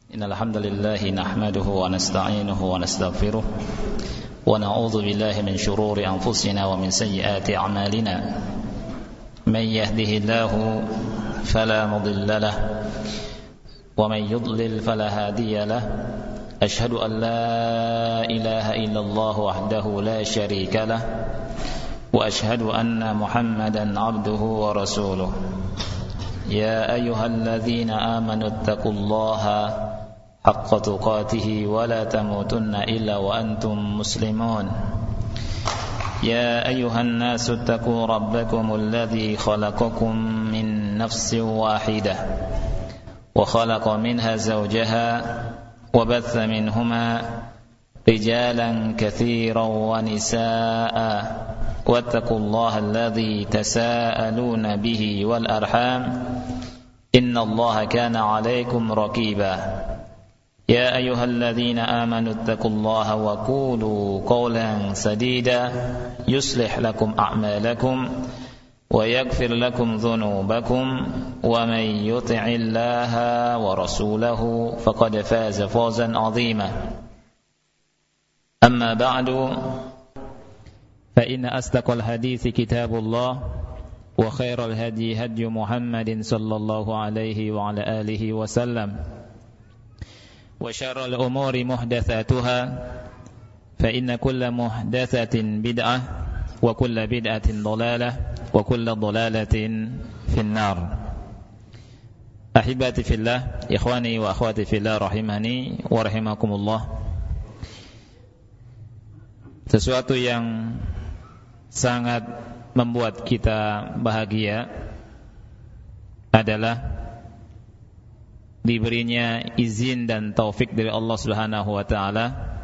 إن الحمد لله نحمده ونستعينه ونستغفره ونعوذ بالله من شرور أنفسنا ومن سيئات أعمالنا من يهده الله فلا مضل له ومن يضلل فلا هادي له أشهد أن لا إله إلا الله وحده لا شريك له وأشهد أن محمدا عبده ورسوله يا أيها الذين آمنوا اتقوا الله حق تقاته ولا تموتن إلا وأنتم مسلمون يا أيها الناس اتقوا ربكم الذي خلقكم من نفس واحدة وخلق منها زوجها وبث منهما رجالا كثيرا ونساء واتقوا الله الذي تساءلون به والأرحام إن الله كان عليكم رقيبا يا أيها الذين آمنوا اتقوا الله وقولوا قولا سديدا يصلح لكم أعمالكم ويغفر لكم ذنوبكم ومن يطع الله ورسوله فقد فاز فوزا عظيما أما بعد فإن أصدق الحديث كتاب الله وخير الهدي هدي محمد صلى الله عليه وعلى آله وسلم وشر الأمور محدثاتها فإن كل محدثة بدعة وكل بدعة ضلالة وكل ضلالة في النار أحبتي في الله إخواني وأخواتي في الله رحمني ورحمكم الله. Sesuatu yang sangat membuat kita bahagia adalah diberinya izin dan taufik dari Allah Subhanahu wa taala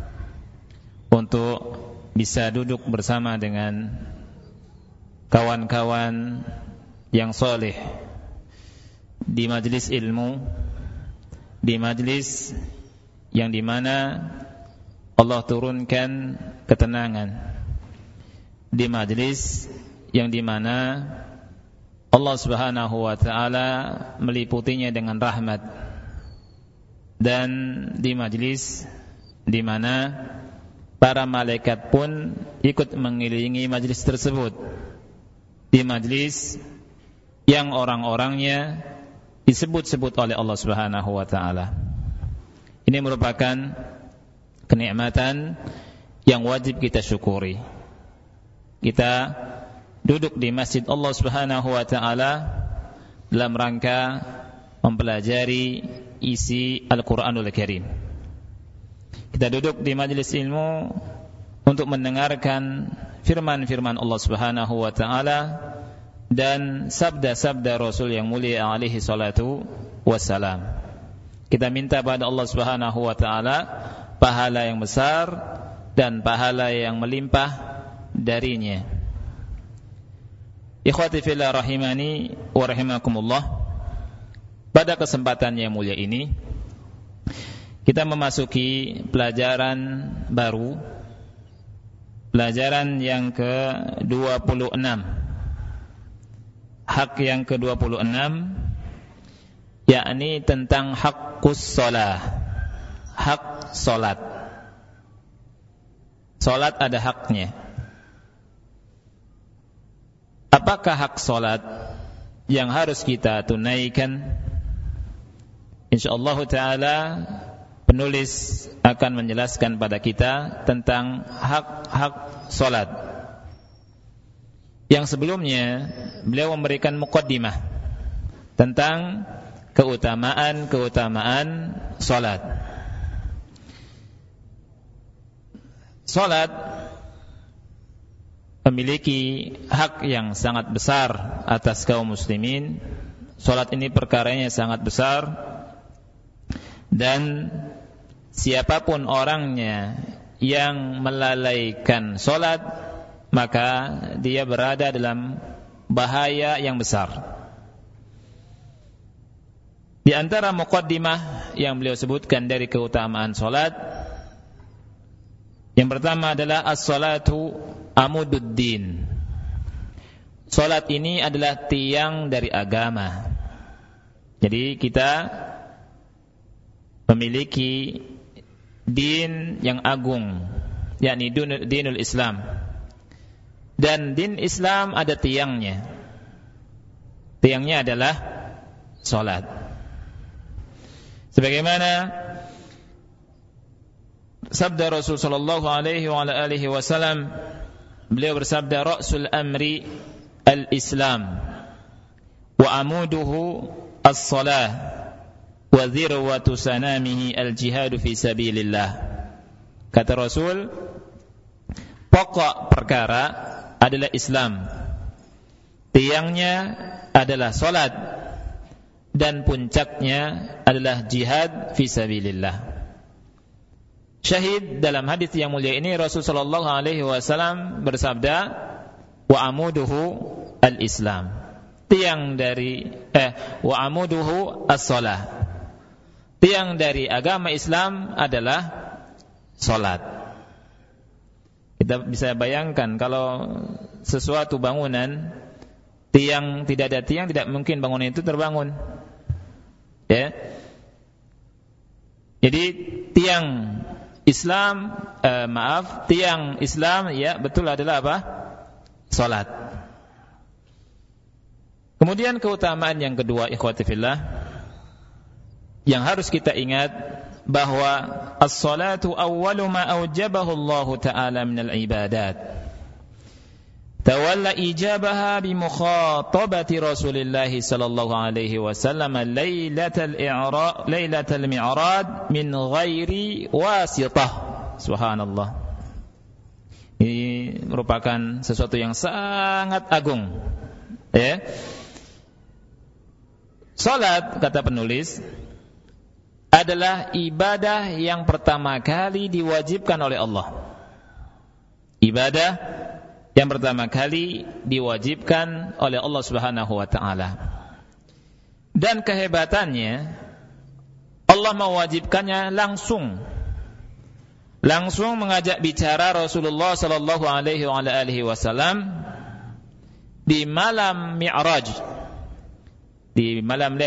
untuk bisa duduk bersama dengan kawan-kawan yang saleh di majelis ilmu, di majelis yang dimana Allah turunkan ketenangan, di majelis yang dimana Allah Subhanahu wa taala meliputinya dengan rahmat, dan di majelis di mana para malaikat pun ikut mengelilingi majelis tersebut, di majelis yang orang-orangnya disebut-sebut oleh Allah Subhanahu wa taala. Ini merupakan kenikmatan yang wajib kita syukuri. Kita duduk di masjid Allah Subhanahu wa taala dalam rangka mempelajari isi Al-Qur'anul Karim. Kita duduk di majelis ilmu untuk mendengarkan firman-firman Allah Subhanahu wa taala dan sabda-sabda Rasul yang mulia alaihi salatu wassalam. Kita minta pada Allah Subhanahu wa taala pahala yang besar dan pahala yang melimpah darinya. Ikhwati fillah rahimani wa rahimakumullah. Pada kesempatan yang mulia ini kita memasuki pelajaran baru, pelajaran yang ke-26. Hak yang ke-26 yakni tentang haqqus shalah. Hak salat. Salat ada haknya. Apakah hak salat yang harus kita tunaikan? InsyaAllah ta'ala penulis akan menjelaskan pada kita tentang hak-hak salat. Yang sebelumnya beliau memberikan muqaddimah tentang keutamaan salat. Salat memiliki hak yang sangat besar atas kaum muslimin. Salat ini perkaranya sangat besar, dan siapapun orangnya yang melalaikan salat maka dia berada dalam bahaya yang besar. Di antara muqaddimah yang beliau sebutkan dari keutamaan salat, yang pertama adalah as-salatu amududdin. Salat ini adalah tiang dari agama. Jadi kita memiliki din yang agung, yakni dinul Islam. Dan din Islam ada tiangnya. Tiangnya adalah salat. Sebagaimana sabda Rasul sallallahu alaihi wa alihi wasallam, beliau bersabda, ra'sul amri al-Islam wa amuduhu as-salah wa dhirwatu sanamihi al-jihadu fi sabilillah. Kata Rasul, pokok perkara adalah Islam, tiangnya adalah salat, dan puncaknya adalah jihad fi sabilillah. Syahid dalam hadis yang mulia ini, Rasul sallallahu alaihi wasallam bersabda, wa amuduhu al-Islam. Tiang dari wa amuduhu as-salah. Tiang dari agama Islam adalah salat. Kita bisa bayangkan kalau sesuatu bangunan tidak ada tiang, tidak mungkin bangunan itu terbangun. Ya. Jadi tiang Islam, tiang Islam, ya betul, adalah apa? Salat. Kemudian keutamaan yang kedua, ikhwati fillah, yang harus kita ingat, bahwa as-salatu awwalu ma aujabahu Allah Ta'ala minal ibadat. Tawalla ijabaha bi mukhatabati Rasulillah sallallahu alaihi wasallam lailatal mi'raj min ghairi wasitah. Subhanallah. Ini merupakan sesuatu yang sangat agung. Ya. Salat, kata penulis, adalah ibadah yang pertama kali diwajibkan oleh Allah. Ibadah yang pertama kali diwajibkan oleh Allah Subhanahu wa taala. Dan kehebatannya, Allah mewajibkannya langsung mengajak bicara Rasulullah sallallahu alaihi wasallam di malam Mi'raj, di malam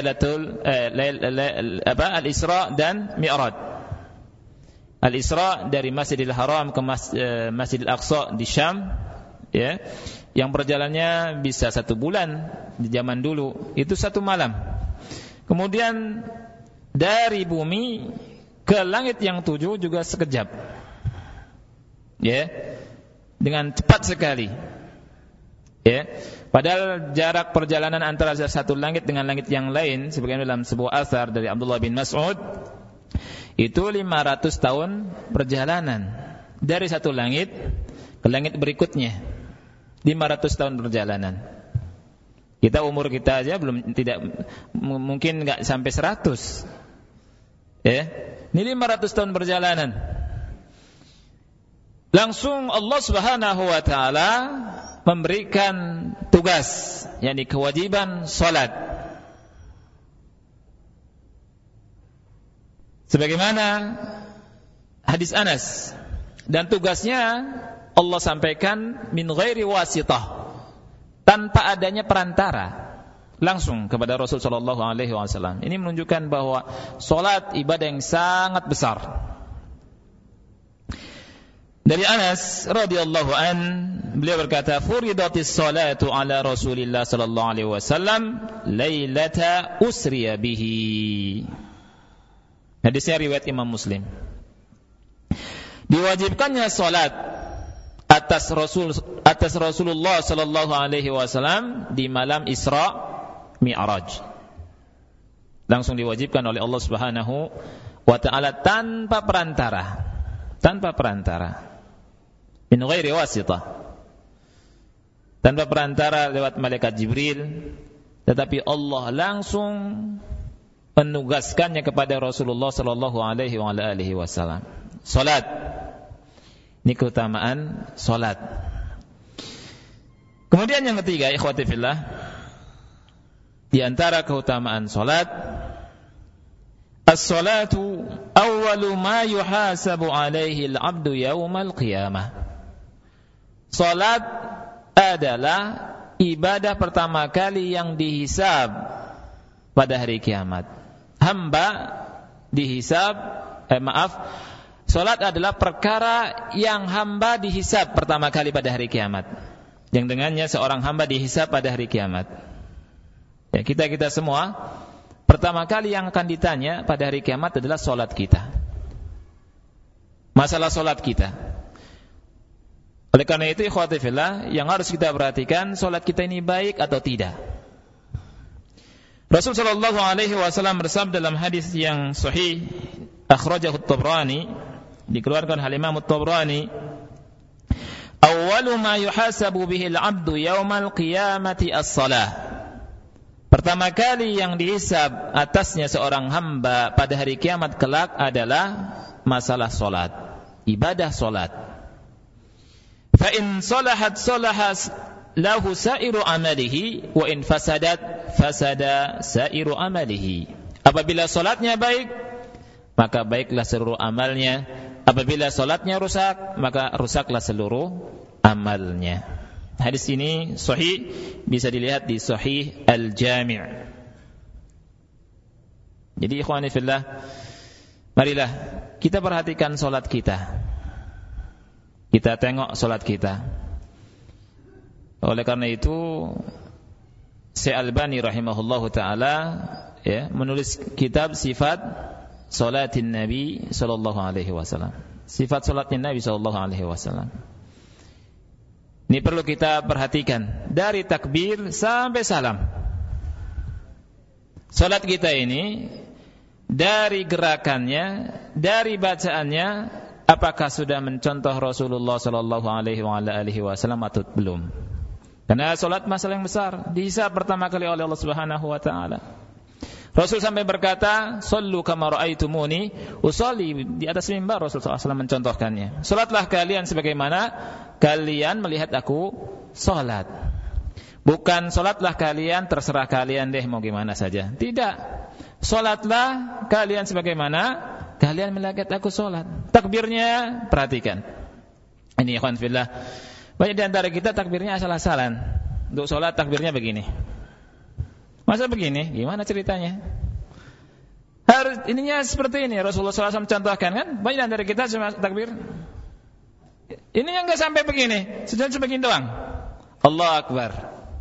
Al-Isra dan Mi'raj. Al-Isra dari Masjidil Haram ke Masjidil Aqsa di Syam, ya, yang perjalanannya bisa 1 bulan di zaman dulu, itu 1 malam. Kemudian dari bumi ke langit yang 7 juga sekejap, ya, dengan cepat sekali, ya. Padahal jarak perjalanan antara satu langit dengan langit yang lain, sebagaimana dalam sebuah athar dari Abdullah bin Mas'ud, itu 500 tahun perjalanan dari satu langit ke langit berikutnya. 500 tahun perjalanan. Kita umur kita aja mungkin enggak sampai 100. Ya. Ini 500 tahun perjalanan. Langsung Allah Subhanahu wa taala memberikan tugas, yakni kewajiban salat. Sebagaimana hadis Anas, dan tugasnya Allah sampaikan min ghairi wasitah, tanpa adanya perantara, langsung kepada Rasul sallallahu alaihi wasallam. Ini menunjukkan bahwa salat ibadah yang sangat besar. Dari Anas radhiyallahu an, beliau berkata, furidatis salatu ala Rasulillah sallallahu alaihi wasallam lailata usriya bihi. Hadisnya riwayat Imam Muslim. Diwajibkannya salat atas Rasulullah sallallahu alaihi wasallam di malam Isra Mi'raj. Langsung diwajibkan oleh Allah Subhanahu wa taala tanpa perantara. Min ghairi wasitah. Tanpa perantara lewat malaikat Jibril, tetapi Allah langsung menugaskannya kepada Rasulullah sallallahu alaihi wasallam. Salat. Ini keutamaan salat. Kemudian yang ketiga, ikhwati fillah, di antara keutamaan salat, as-salatu awwalu ma yuhasabu alaihi al-'abdu yaumal qiyamah. Salat adalah ibadah pertama kali yang dihisab pada hari kiamat. Hamba dihisab, salat adalah perkara yang hamba dihisab pertama kali pada hari kiamat. Yang dengannya seorang hamba dihisab pada hari kiamat. Ya, kita semua pertama kali yang akan ditanya pada hari kiamat adalah salat kita. Masalah salat kita. Oleh karena itu ikhwati fillah, yang harus kita perhatikan salat kita ini baik atau tidak. Rasul sallallahu alaihi wasallam bersabda dalam hadis yang sahih akhrajahu at-Tabrani, dikeluarkan oleh Imam at-Tabrani, awwalu ma yuhasabu bihi al-'abdu yaumal qiyamati as-shalah. Pertama kali yang dihisab atasnya seorang hamba pada hari kiamat kelak adalah masalah salat, ibadah salat. Fa in salahat salaha lahu sa'iru amalihi wa in fasadat fasada sa'iru amalihi. Apabila salatnya baik, maka baiklah seluruh amalnya. Apabila salatnya rusak, maka rusaklah seluruh amalnya. Hadis ini sahih, bisa dilihat di Sahih Al-Jami'. Jadi ikhwani fillah, marilah kita perhatikan salat kita. Kita tengok salat kita. Oleh karena itu Syekh Albani rahimahullahu taala menulis kitab Sifat Salatin Nabi sallallahu alaihi wasallam. Sifat salatnya Nabi sallallahu alaihi wasallam. Ini perlu kita perhatikan dari takbir sampai salam. Salat kita ini dari gerakannya, dari bacaannya, apakah sudah mencontoh Rasulullah sallallahu alaihi wasallam atau belum? Karena salat masalah yang besar, dihisab pertama kali oleh Allah Subhanahu wa taala. Rasul sampai berkata, "Shallu kama ra'aitumuni usolli." Di atas mimbar Rasul sallallahu alaihi wasallam mencontohkannya. Salatlah kalian sebagaimana kalian melihat aku salat. Bukan salatlah kalian terserah kalian deh mau gimana saja. Tidak. Salatlah kalian sebagaimana kalian melihat aku salat. Takbirnya perhatikan. Ini ikhwan fillah. Banyak di antara kita takbirnya asal-asalan. Untuk salat takbirnya begini. Masa begini? Gimana ceritanya? Harus ininya seperti ini. Rasulullah SAW contohkan kan? Banyak di antara kita cuma takbir. Ini yang enggak sampai begini. Sudah sebegini doang. Allahu Akbar.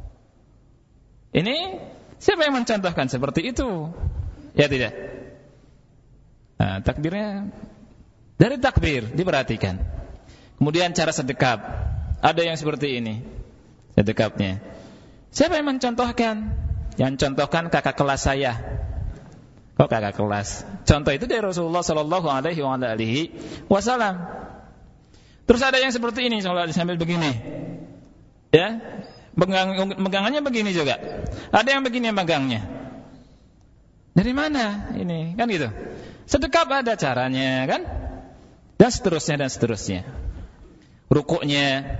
Ini siapa yang mencontohkan seperti itu? Ya tidak. Nah, takbirnya dari takbir diperhatikan. Kemudian cara sedekap. Ada yang seperti ini sedekapnya. Siapa yang mencontohkan? Yang contohkan kakak kelas saya. Kok kakak kelas? Contoh itu dari Rasulullah sallallahu alaihi wasallam. Terus ada yang seperti ini sambil begini. Ya. Megangannya begini juga. Ada yang begini megangnya. Dari mana ini? Kan gitu. Sedekap ada caranya, kan? Dan seterusnya. Rukuknya,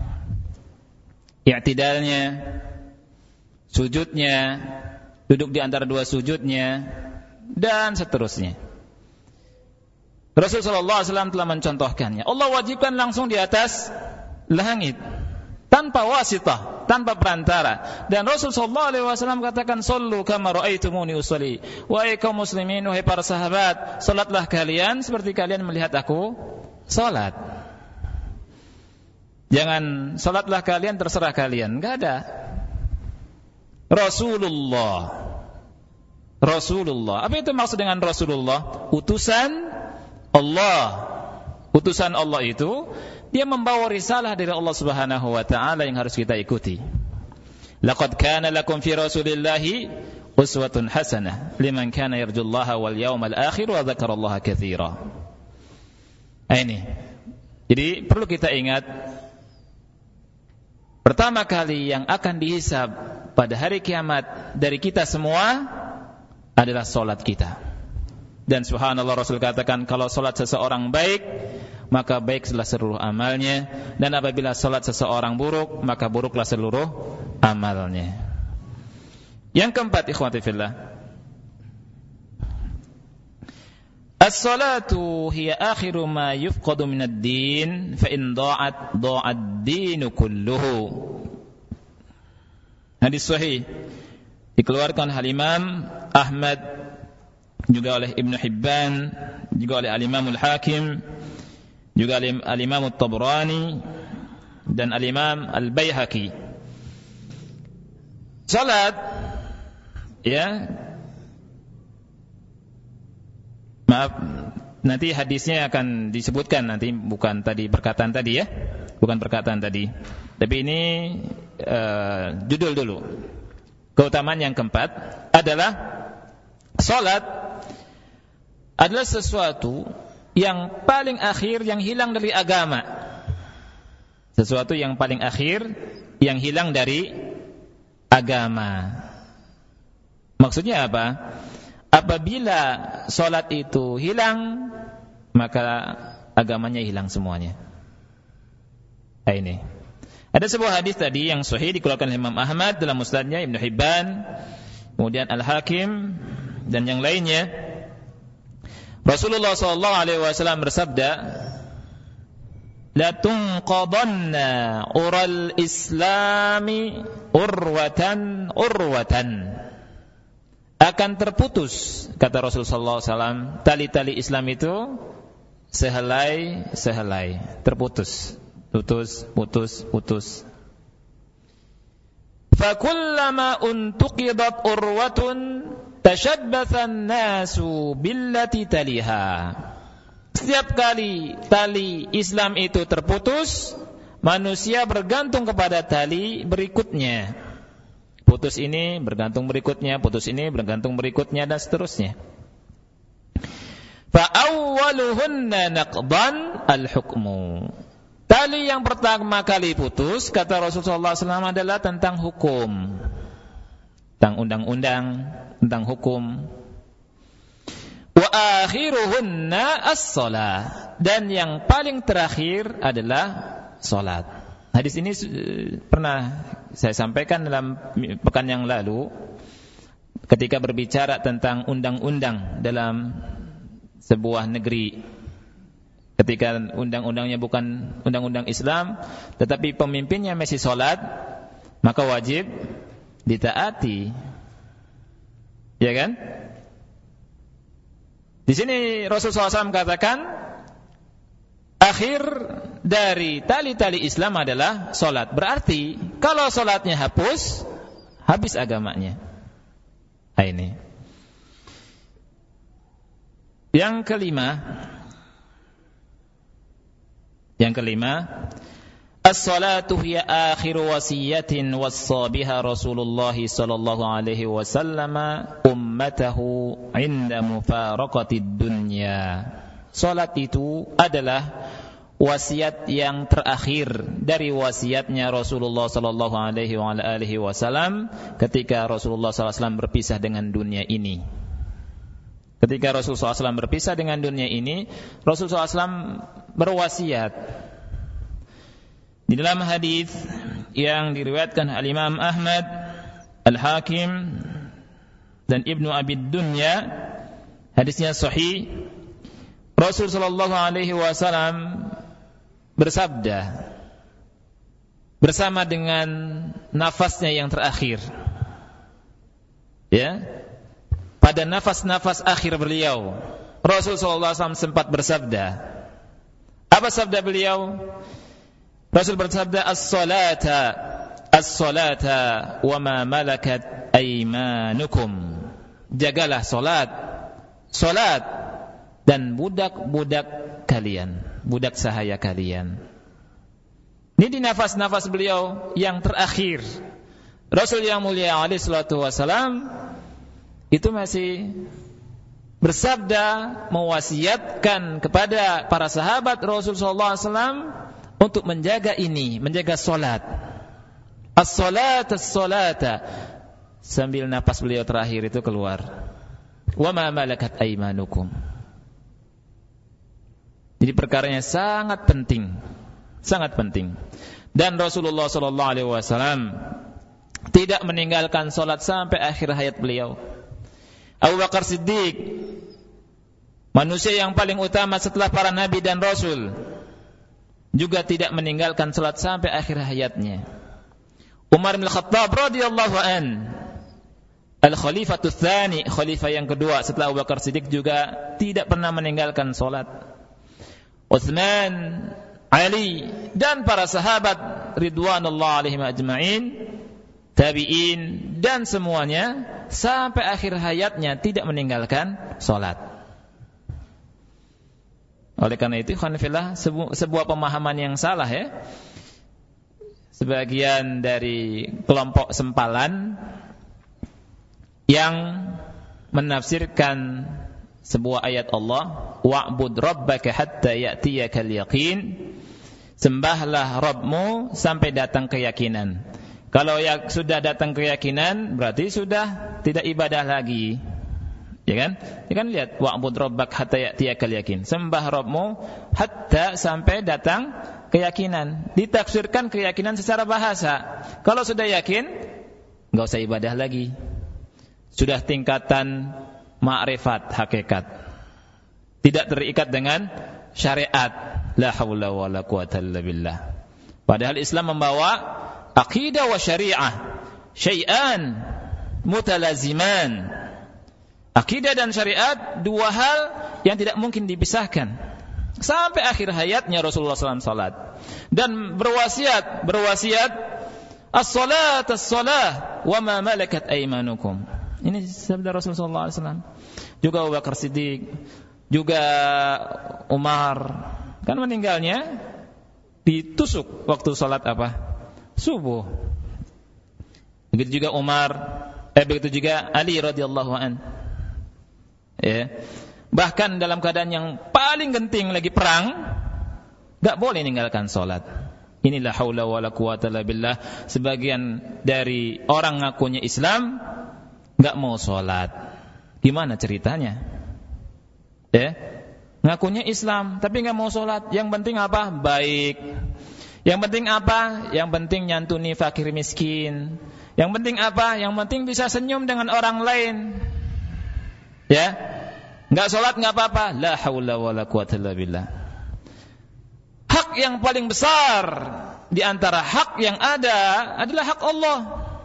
i'tidalnya, sujudnya, duduk di antara dua sujudnya, dan seterusnya. Rasulullah SAW telah mencontohkannya. Allah wajibkan langsung di atas langit, tanpa wasitah, tanpa perantara. Dan Rasulullah SAW katakan, "Shallu kama ra'aitumuni usolli." Wahai kaum muslimin, wahai para sahabat, salatlah kalian seperti kalian melihat aku salat. Jangan salatlah kalian terserah kalian, enggak ada. Rasulullah. Apa itu maksud dengan Rasulullah? Utusan Allah. Utusan Allah itu dia membawa risalah dari Allah Subhanahu wa taala yang harus kita ikuti. Laqad kana lakum fi Rasulillahi uswatun hasanah liman kana yarjullaha wal yawmal akhir wa dzakarallaha katsira. Ini. Jadi perlu kita ingat, pertama kali yang akan dihisab pada hari kiamat dari kita semua adalah salat kita. Dan subhanallah, Rasul katakan kalau salat seseorang baik, maka baiklah seluruh amalnya, dan apabila salat seseorang buruk, maka buruklah seluruh amalnya. Yang keempat, ikhwati fillah, as-salatu hiya akhiru ma yufqadu min ad-din, fa in da'at ad-dinu kulluhu. Hadis sahih dikeluarkan oleh Imam Ahmad juga oleh Ibnu Hibban, juga oleh Al-Imam Al-Hakim, juga Al-Imam At-Tabrani dan Al-Imam Al-Baihaqi. Salat, ya, maaf, nanti hadisnya akan disebutkan, nanti bukan tadi perkataan tadi ya, bukan perkataan tadi, tapi ini judul dulu. Keutamaan yang keempat adalah salat adalah sesuatu yang paling akhir yang hilang dari agama. Sesuatu yang paling akhir yang hilang dari agama. Maksudnya apa? Apabila salat itu hilang, maka agamanya hilang semuanya. Ini. Ada sebuah hadis tadi yang sahih dikeluarkan oleh Imam Ahmad dalam musnadnya, Ibnu Hibban, kemudian Al-Hakim dan yang lainnya. Rasulullah sallallahu alaihi wasallam bersabda, "La tunqadanna ural islami urwatan urwatan." Akan terputus, kata Rasulullah sallallahu alaihi wasallam, tali-tali Islam itu sehelai-sehelai, terputus. Putus. Fakullama untuqidat urwatun tashabbathan nasu billati taliha. Setiap kali tali Islam itu terputus, manusia bergantung kepada tali berikutnya. Putus ini bergantung berikutnya, putus ini bergantung berikutnya, dan seterusnya. Fa awwaluhunna naqdan al-hukmu. Tali yang pertama kali putus, kata Rasulullah SAW, adalah tentang hukum, tentang undang-undang, tentang hukum. Wa akhiruhunna as-shalah, dan yang paling terakhir adalah salat. Hadis ini pernah saya sampaikan dalam pekan yang lalu ketika berbicara tentang undang-undang dalam sebuah negeri. Ketika undang-undangnya bukan undang-undang Islam, tetapi pemimpinnya masih salat, maka wajib ditaati. Ya kan? Di sini Rasulullah SAW katakan, akhir dari tali-tali Islam adalah salat. Berarti kalau salatnya hapus, habis agamanya. Ini. Yang kelima, as-salatu hiya akhiru wasiyatin wassa biha Rasulullah sallallahu alaihi wasallam ummatahu 'inda mufaraqatid dunya. Salat itu adalah wasiat yang terakhir dari wasiatnya Rasulullah sallallahu alaihi wasallam ketika Rasulullah sallallahu alaihi wasallam berpisah dengan dunia ini. Ketika Rasulullah SAW berpisah dengan dunia ini, Rasulullah SAW berwasiat. Di dalam hadis yang diriwayatkan Al-Imam Ahmad, Al-Hakim dan Ibnu Abi Dunya, hadisnya sahih, Rasulullah SAW bersabda bersama dengan nafasnya yang terakhir. Ya. Pada nafas-nafas akhir beliau, Rasulullah SAW sempat bersabda. Apa sabda beliau? Rasul bersabda, As-salata wa ma malakat aymanukum. Jagalah salat dan budak-budak kalian, budak sahaya kalian. Ini di nafas-nafas beliau yang terakhir. Rasul yang mulia alaihi salatu wasalam itu masih bersabda, mewasiatkan kepada para sahabat Rasulullah SAW untuk menjaga ini, menjaga salat. As-salata, sambil napas beliau terakhir itu keluar. Wa ma malakat aymanukum. Jadi perkaranya sangat penting, sangat penting. Dan Rasulullah SAW tidak meninggalkan salat sampai akhir hayat beliau. Abu Bakar Siddiq, manusia yang paling utama setelah para nabi dan rasul, juga tidak meninggalkan salat sampai akhir hayatnya. Umar bin Khattab radhiyallahu an, Al-Khalifatul Tsani, khalifah yang kedua setelah Abu Bakar Siddiq, juga tidak pernah meninggalkan salat. Utsman, Ali, dan para sahabat ridwanullah alaihim ajma'in, tabi'in, dan semuanya sampai akhir hayatnya tidak meninggalkan salat. Oleh karena itu, khonfillah, sebuah pemahaman yang salah ya. Sebagian dari kelompok sempalan yang menafsirkan sebuah ayat Allah, wa'bud rabbaka hatta ya'tiyakal yaqin, sembahlah Rabbmu sampai datang keyakinan. Kalau sudah datang keyakinan, berarti sudah tidak ibadah lagi. Ya kan? Ya kan, lihat, wa'bud rabbaka hatta ya'tiyakal yaqin, sembah Rabbmu hatta sampai datang keyakinan. Ditafsirkan keyakinan secara bahasa. Kalau sudah yakin, enggak usah ibadah lagi. Sudah tingkatan ma'rifat hakikat, tidak terikat dengan syariat. La haula wala quwata illa billah. Padahal Islam membawa aqidah wa syariah, syai'an mutalaziman. Akidah dan syariat dua hal yang tidak mungkin dipisahkan. Sampai akhir hayatnya Rasulullah SAW salat dan berwasiat, as-salat as-salah wa ma malakat aymanukum. Ini sabda Rasulullah SAW. Juga Abu Bakar Siddiq, juga Umar, kan meninggalnya ditusuk waktu salat apa? Subuh. Begitu juga begitu juga Ali radhiyallahu an. Ya. Bahkan dalam keadaan yang paling genting lagi perang, enggak boleh meninggalkan salat. Inilah haula wala quwata illa billah. Sebagian dari orang ngakunya Islam enggak mau salat. Gimana ceritanya? Ya. Ngakunya Islam tapi enggak mau salat. Yang penting apa? Baik. Yang penting apa? Yang penting nyantuni fakir miskin. Yang penting apa? Yang penting bisa senyum dengan orang lain. Ya. Enggak salat enggak apa-apa. La haula wala quwata illa billah. Hak yang paling besar di antara hak yang ada adalah hak Allah.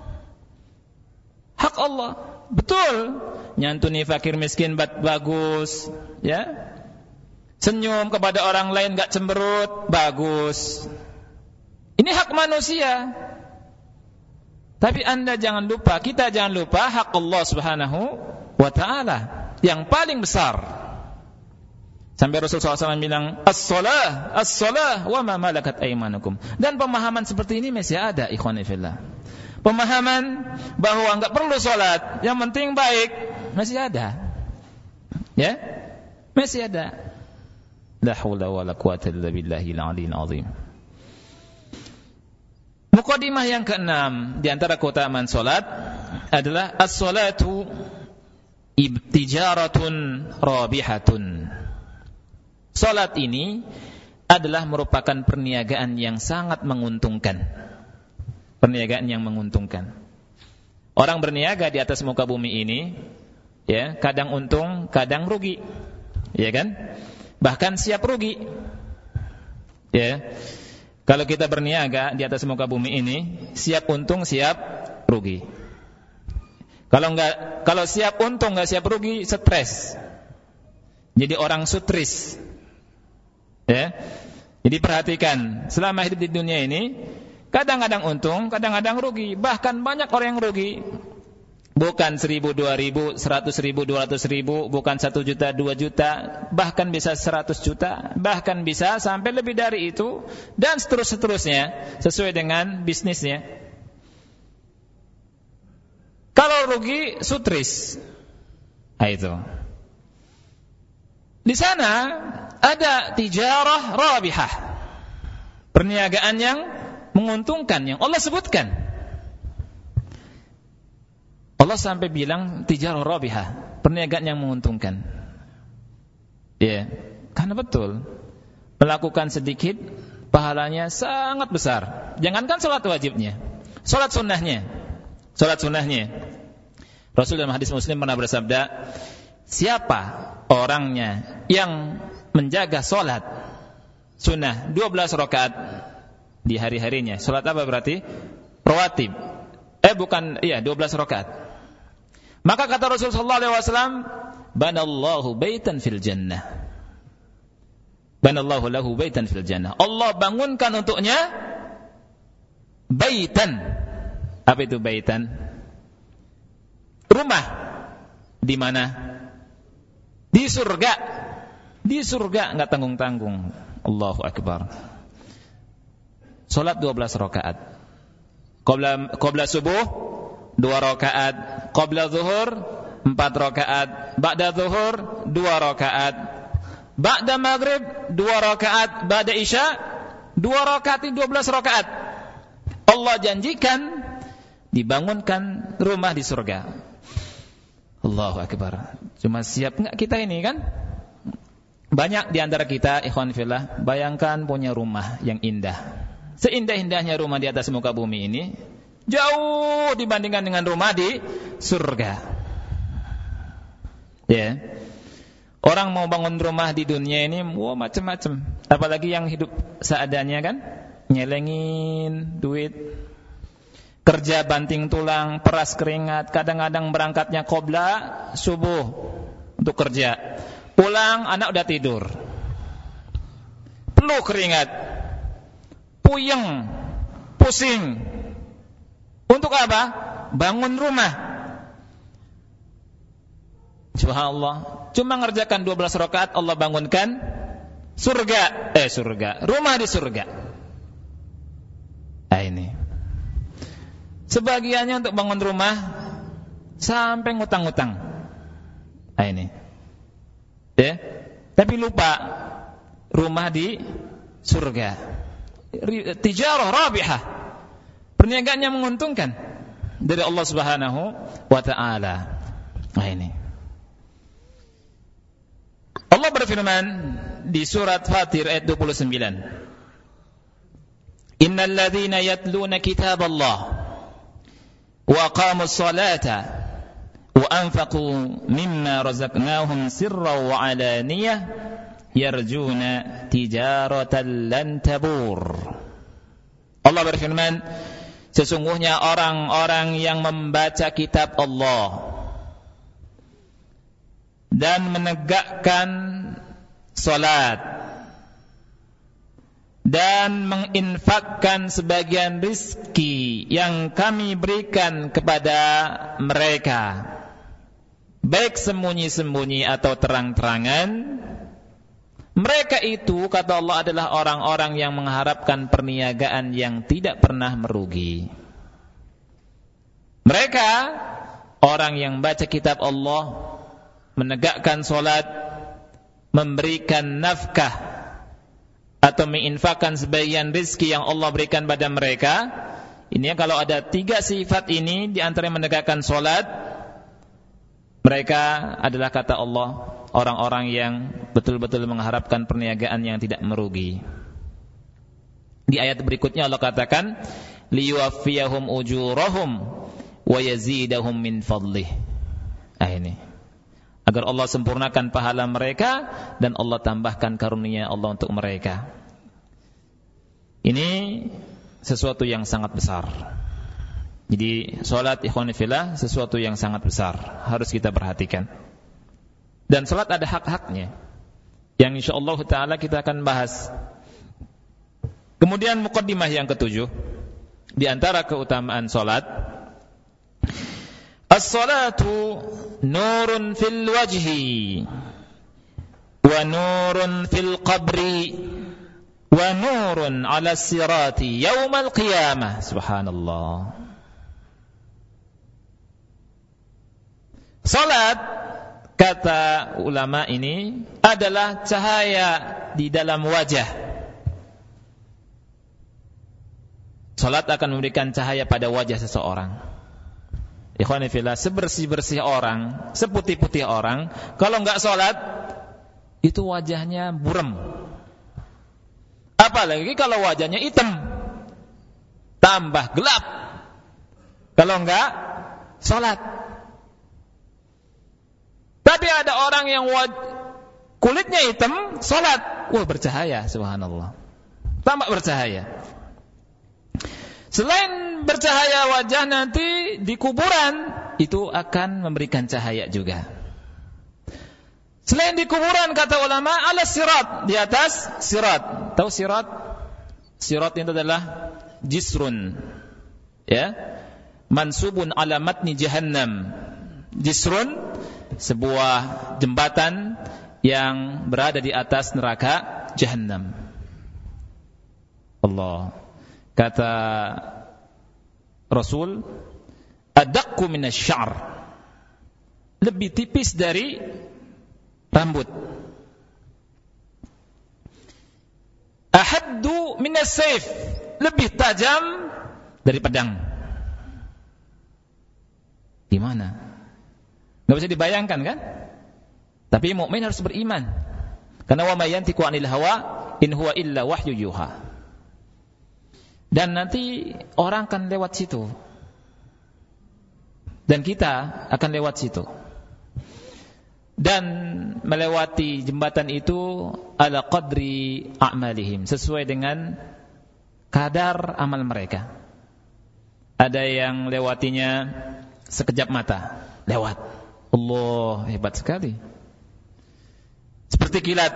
Hak Allah. Betul. Nyantuni fakir miskin bagus, ya. Senyum kepada orang lain enggak cemberut, bagus. Ini hak manusia. Tapi Anda jangan lupa, kita jangan lupa hak Allah Subhanahu wa taala yang paling besar. Sampai Rasulullah SAW bilang, as-salah wa ma malakat aymanukum. Dan pemahaman seperti ini masih ada, ikhwani fillah. Pemahaman bahwa enggak perlu salat, yang penting baik, masih ada. Ya? Masih ada. La haula wala quwata illa billahil aliyil azim. Muqaddimah yang keenam di antara keutamaan salat adalah as-salatu ibtijaratun rabihatun. Salat ini adalah merupakan perniagaan yang sangat menguntungkan. Perniagaan yang menguntungkan. Orang berniaga di atas muka bumi ini, ya, kadang untung, kadang rugi. Ya kan? Bahkan siap rugi. Ya. Kalau kita berniaga di atas muka bumi ini, siap untung, siap rugi. Kalau siap untung enggak siap rugi, stres. Jadi orang sutris. Ya. Jadi perhatikan, selama hidup di dunia ini, kadang-kadang untung, kadang-kadang rugi. Bahkan banyak orang yang rugi. Bukan 1.000, 2.000, 100.000, 200.000, bukan 1 juta, 2 juta, bahkan bisa 100 juta, bahkan bisa sampai lebih dari itu, dan seterusnya, sesuai dengan bisnisnya. Kalau rugi, sutris. Nah, itu. Di sana ada tijarah rabihah, perniagaan yang menguntungkan, yang Allah sebutkan. Allah sampai bilang tijarah rabihah, perniagaan yang menguntungkan. Ya, karena betul melakukan sedikit pahalanya sangat besar. Jangankan salat wajibnya, salat sunnahnya. Salat sunnahnya. Rasul dalam hadis Muslim pernah bersabda, siapa orangnya yang menjaga salat sunnah 12 rakaat di hari-harinya. Salat apa berarti? Rawatib. 12 rakaat. Maka kata Rasulullah SAW, banallahu baitan fil jannah. Banallahu lahu baitan fil jannah. Allah bangunkan untuknya baitan. Apa itu baitan? Rumah. Di mana? Di surga. Di surga, enggak tanggung-tanggung. Allahu akbar. Salat 12 rakaat. Qabla subuh 2 rakaat, qabla zuhur 4 rakaat, ba'da zuhur 2 rakaat, ba'da maghrib 2 rakaat, ba'da isya 2 rakaat, 12 rakaat. Allah janjikan dibangunkan rumah di surga. Allahu akbar. Cuma siap enggak kita ini kan? Banyak di antara kita, ikhwan fillah, bayangkan punya rumah yang indah. Seindah-indahnya rumah di atas muka bumi ini, jauh dibandingkan dengan rumah di surga. Ya. Orang mau bangun rumah di dunia ini, macam-macam. Apalagi yang hidup seadanya kan, nyelengin duit, kerja banting tulang, peras keringat, kadang-kadang berangkatnya qobla subuh untuk kerja. Pulang anak udah tidur. Peluh keringat, puyeng, pusing. Untuk apa? Bangun rumah. Subhanallah. Cuma ngerjakan 12 rakaat Allah bangunkan surga. Rumah di surga. Nah ini. Sebagiannya untuk bangun rumah sampai ngutang-ngutang. Nah ini. Ya. Tapi lupa rumah di surga. Tijarah rabihah. Perniagaannya menguntungkan dari Allah Subhanahu wa ta'ala. Nah ini. Allah berfirman di surat Fatir ayat 29. Innal ladzina yatluna kitaballah wa aqamus salata wa anfaqu mimma razaqnahum sirran wa alaniyah yarjuna tijaratan lan tabur. Allah berfirman, sesungguhnya orang-orang yang membaca kitab Allah dan menegakkan salat dan menginfakkan sebagian rizki yang kami berikan kepada mereka, baik sembunyi-sembunyi atau terang-terangan, mereka itu, kata Allah, adalah orang-orang yang mengharapkan perniagaan yang tidak pernah merugi. Mereka, orang yang baca kitab Allah, menegakkan solat, memberikan nafkah, atau menginfakkan sebagian rezeki yang Allah berikan pada mereka. Ini kalau ada 3 sifat ini, di antara menegakkan solat, mereka adalah, kata Allah, orang-orang yang betul-betul mengharapkan perniagaan yang tidak merugi. Di ayat berikutnya Allah katakan, liyuwaffiyahum ujurahum wa yazidahum min fadlih. Ini. Agar Allah sempurnakan pahala mereka dan Allah tambahkan karunia Allah untuk mereka. Ini sesuatu yang sangat besar. Jadi salat ikhwan fillah sesuatu yang sangat besar, harus kita perhatikan. Dan salat ada hak-haknya yang insyaallah taala kita akan bahas. Kemudian muqaddimah yang ke-7 di antara keutamaan salat, as-salatu nurun fil wajhi wa nurun fil qabri wa nurun 'ala sirati yaumal qiyamah. Subhanallah. Salat, kata ulama ini, adalah cahaya di dalam wajah. Salat akan memberikan cahaya pada wajah seseorang. Ikhwani fillah, sebersih-bersih orang, seputih-putih orang, kalau enggak salat, itu wajahnya buram. Apalagi kalau wajahnya hitam, tambah gelap. Kalau enggak salat. Tapi ada orang yang kulitnya hitam, salat, bercahaya, subhanallah. Tambah bercahaya. Selain bercahaya wajah, nanti di kuburan itu akan memberikan cahaya juga. Selain di kuburan, kata ulama, ala sirat, di atas sirat. Tahu sirat? Sirat itu adalah jisrun, ya, mansubun ala matni jahannam. Jisrun, sebuah jembatan yang berada di atas neraka jahannam. Allah, kata Rasul, adaqqu minasy-sya'r, lebih tipis dari rambut. Ahaddu minas-sayf, lebih tajam dari pedang. Gimana? Enggak bisa dibayangkan kan? Tapi mukmin harus beriman. Karena wa may yantiqu 'anil hawa in huwa illa wahyu yuha. Dan nanti orang akan lewat situ. Dan kita akan lewat situ. Dan melewati jembatan itu ala qadri a'malihim, sesuai dengan kadar amal mereka. Ada yang lewatinya sekejap mata, lewat. Allah, hebat sekali. Seperti kilat.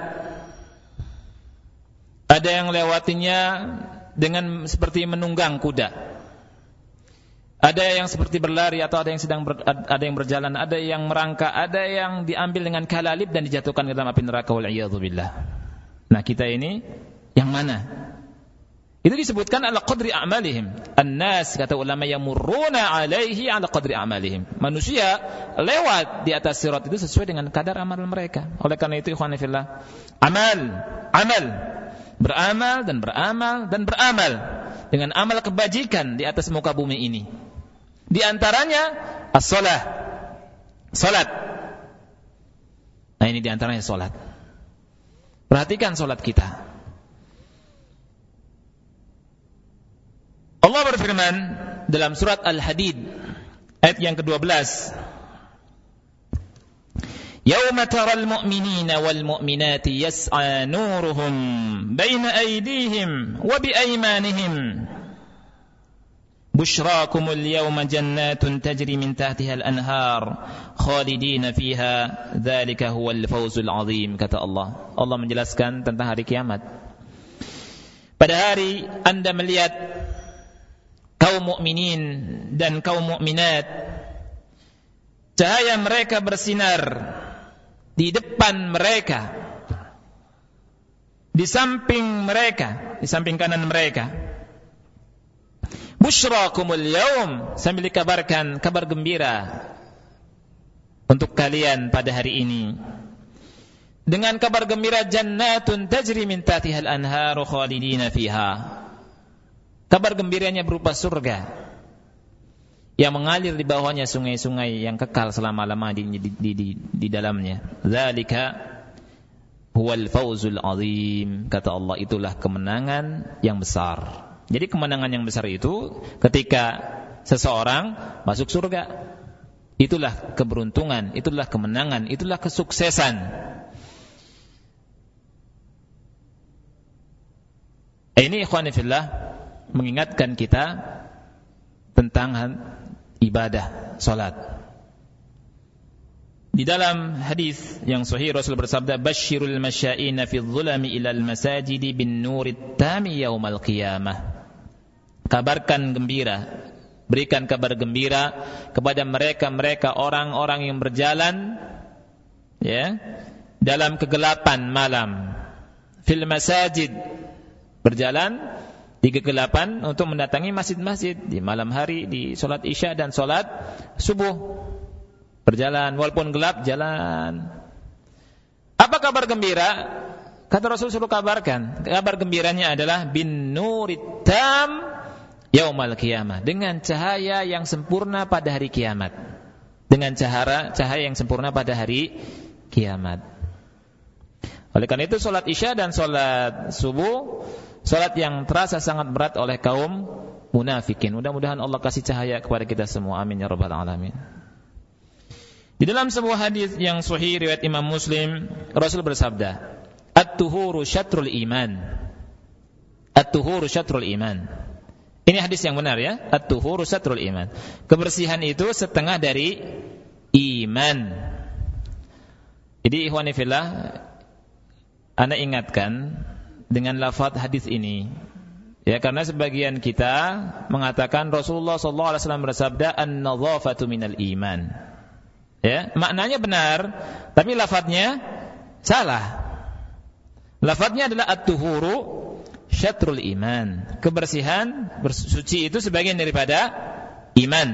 Ada yang lewatinya dengan seperti menunggang kuda. Ada yang seperti berlari, atau ada yang berjalan, ada yang merangkak, ada yang diambil dengan kalalib dan dijatuhkan ke dalam api neraka, wal iyadzu billah. Nah, kita ini yang mana? Itu disebutkan ala qadri a'malihim. An-nas, kata ulama, yamurruna alaihi ala qadri a'malihim. Manusia lewat di atas sirat itu sesuai dengan kadar amal mereka. Oleh karena itu, ikhwan fillah, amal, beramal dan beramal dan beramal dengan amal kebajikan di atas muka bumi ini. Di antaranya as-salat. Salat. Nah, ini di antaranya salat. Perhatikan salat kita. Allah berfirman dalam surat Al-Hadid ayat yang ke-12. Yauma taral mu'minina wal mu'minati yas'a nuruhum baina aydihim wa bi aymanihim. Bushrakumul yawma jannatun tajri min tahtiha al-anhar khalidina fiha dzalika huwal fawzul azim, kata Allah. Allah menjelaskan tentang hari kiamat. Pada hari Anda melihat kaum mukminin dan kaum mukminat, cahaya mereka bersinar di depan mereka, di samping mereka, di samping kanan mereka. Bushrakumul yaum, sambil dikabarkan kabar gembira untuk kalian pada hari ini. Dengan kabar gembira, jannatun tajri min tahtihal anharu khalidina fiha. Kabar gembiranya berupa surga yang mengalir di bawahnya sungai-sungai yang kekal selama-lamanya di dalamnya. Dzalika huwal fawzul azim, kata Allah, itulah kemenangan yang besar. Jadi kemenangan yang besar itu ketika seseorang masuk surga. Itulah keberuntungan, itulah kemenangan, itulah kesuksesan. Ini ikhwani fillah mengingatkan kita tentang ibadah salat. Di dalam hadis yang sahih Rasul bersabda, "Basyirul masya'ina fi dhulami ilal masajidi bin nurit tami yaumal qiyamah." Kabarkan gembira, berikan kabar gembira kepada mereka orang-orang yang berjalan, ya, dalam kegelapan malam. Fil masajid, berjalan di kegelapan untuk mendatangi masjid-masjid di malam hari, di salat Isya dan salat subuh. Berjalan walaupun gelap, jalan. Apa kabar gembira? Kata Rasul suruh kabarkan. Kabar gembiranya adalah bin nurit tam yaumal qiyamah, dengan cahaya yang sempurna pada hari kiamat. Dengan cahaya yang sempurna pada hari kiamat. Oleh karena itu salat Isya dan salat subuh, salat yang terasa sangat berat oleh kaum munafikin. Mudah-mudahan Allah kasih cahaya kepada kita semua. Amin ya rabbal alamin. Di dalam sebuah hadis yang sahih riwayat Imam Muslim, Rasul bersabda, "At-tuhuru syatrul iman." At-tuhuru syatrul iman. Ini hadis yang benar ya. At-tuhuru satrul iman. Kebersihan itu setengah dari iman. Jadi ikhwani fillah, ana ingatkan dengan lafaz hadis ini. Ya, karena sebagian kita mengatakan Rasulullah sallallahu alaihi wasallam bersabda an-nadhafatu minal iman. Ya, maknanya benar, tapi lafaznya salah. Lafaznya adalah at-tuhuru syatrul iman. Kebersihan, bersuci itu sebagian daripada iman.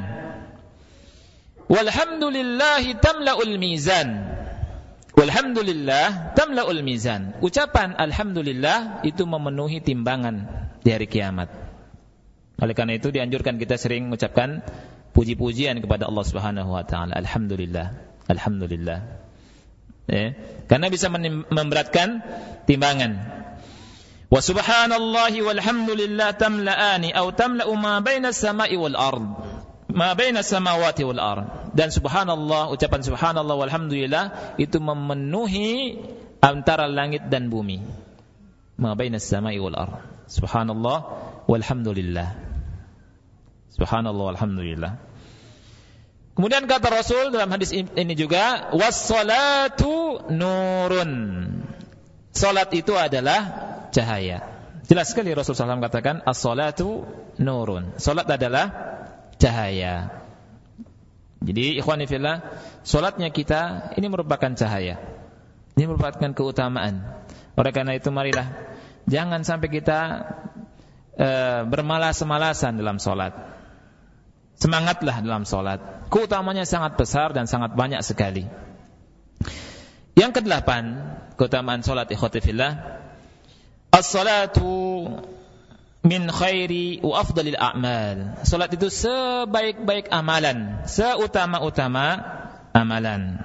Walhamdulillahi tamla'ul mizan. Walhamdulillah tamla'ul mizan. Ucapan alhamdulillah itu memenuhi timbangan di hari kiamat. Oleh karena itu dianjurkan kita sering mengucapkan puji-pujian kepada Allah Subhanahu wa taala. Alhamdulillah. Alhamdulillah. Karena bisa memberatkan timbangan. Wa subhanallahi walhamdulillah tamla'ani atau tamla'u ma baina as-sama'i wal ard. Ma baina as-samawati wal ard. Dan subhanallah, ucapan subhanallah walhamdulillah itu memenuhi antara langit dan bumi. Ma baina as-sama'i wal ard. Subhanallah walhamdulillah. Subhanallah walhamdulillah. Kemudian kata Rasul dalam hadis ini juga, was-salatu nurun. Salat itu adalah cahaya. Jelas sekali Rasul SAW katakan, as-salatu nurun. Salat adalah cahaya. Jadi ikhwani fillah, salatnya kita ini merupakan cahaya. Ini merupakan keutamaan. Oleh karena itu marilah jangan sampai kita bermalas-malasan dalam salat. Semangatlah dalam salat. Keutamanya sangat besar dan sangat banyak sekali. Yang kedelapan, keutamaan salat ikhwati fillah, as-salatu min khairi wa afdalil a'mal. Salat itu sebaik-baik amalan, seutama-utama amalan.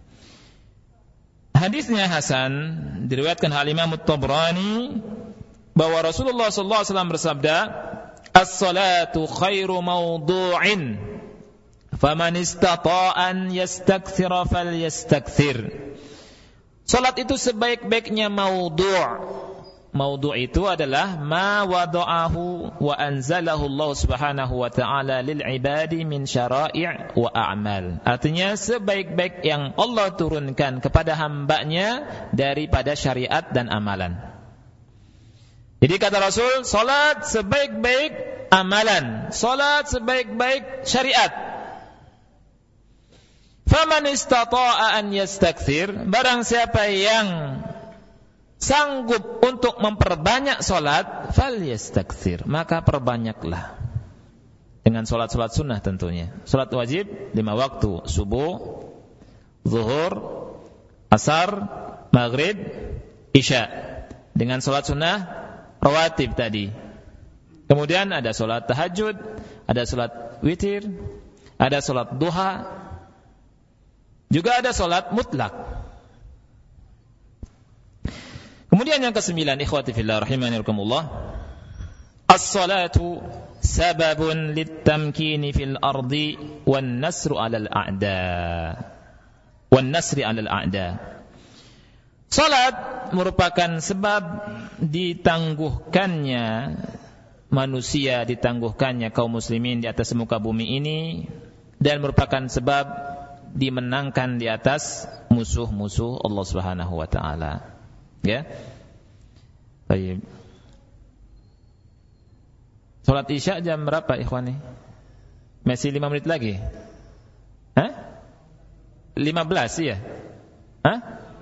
Hadisnya hasan, diriwayatkan oleh Imam At-Tabrani bahwa Rasulullah sallallahu alaihi wasallam bersabda, as-salatu khairu mawdu'in faman istata'a an yastakthira falyastakthir. Salat itu sebaik-baiknya mawdu'. Mawdu' itu adalah ma wada'ahu wa anzalahu Allah Subhanahu wa ta'ala lil ibadi min syara'i' wa a'mal. Artinya sebaik-baik yang Allah turunkan kepada hambanya daripada syariat dan amalan. Jadi kata Rasul, salat sebaik-baik amalan, salat sebaik-baik syariat. Faman istata'a an yastakthir, barang siapa yang sanggup untuk memperbanyak salat, falyastakthir, maka perbanyaklah. Dengan salat-salat sunnah tentunya. Salat wajib 5 waktu, subuh, zuhur, asar, maghrib, isya. Dengan salat sunnah rawatib tadi. Kemudian ada salat tahajud, ada salat witir, ada salat duha, juga ada salat mutlak. Kemudian yang ke-9, ikhwati fillah rahimani rahimakumullah, as-salatu sababun lit-tamkini fil ardi wan nasru 'alal a'da. Wan nasri 'alal a'da. Salat merupakan sebab ditangguhkannya manusia, ditangguhkannya kaum muslimin di atas muka bumi ini, dan merupakan sebab dimenangkan di atas musuh-musuh Allah Subhanahu wa taala. Ya. Baik. Salat Isya jam berapa ikhwani? Masih 5 menit lagi? Hah? 15 ya? Hah?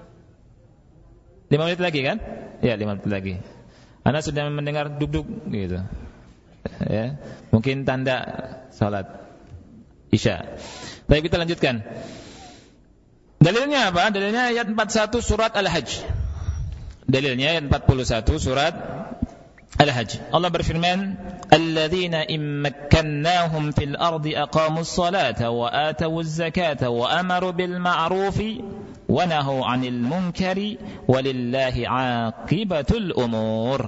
5 menit lagi kan? Ya, 5 menit lagi. Anda sudah mendengar duk-duk gitu. Ya. Mungkin tanda salat Isya. Baik, kita lanjutkan. Dalilnya apa? Dalilnya ayat 41 surat Al-Hajj. Dalilnya ayat 41 surat Al-Hajj. Allah berfirman, "Alladzina immakkannahum fil ardi aqamus salata wa atawuz zakata wa amaru bil ma'rufi wa nahaw 'anil munkari walillahi 'aqibatul umur."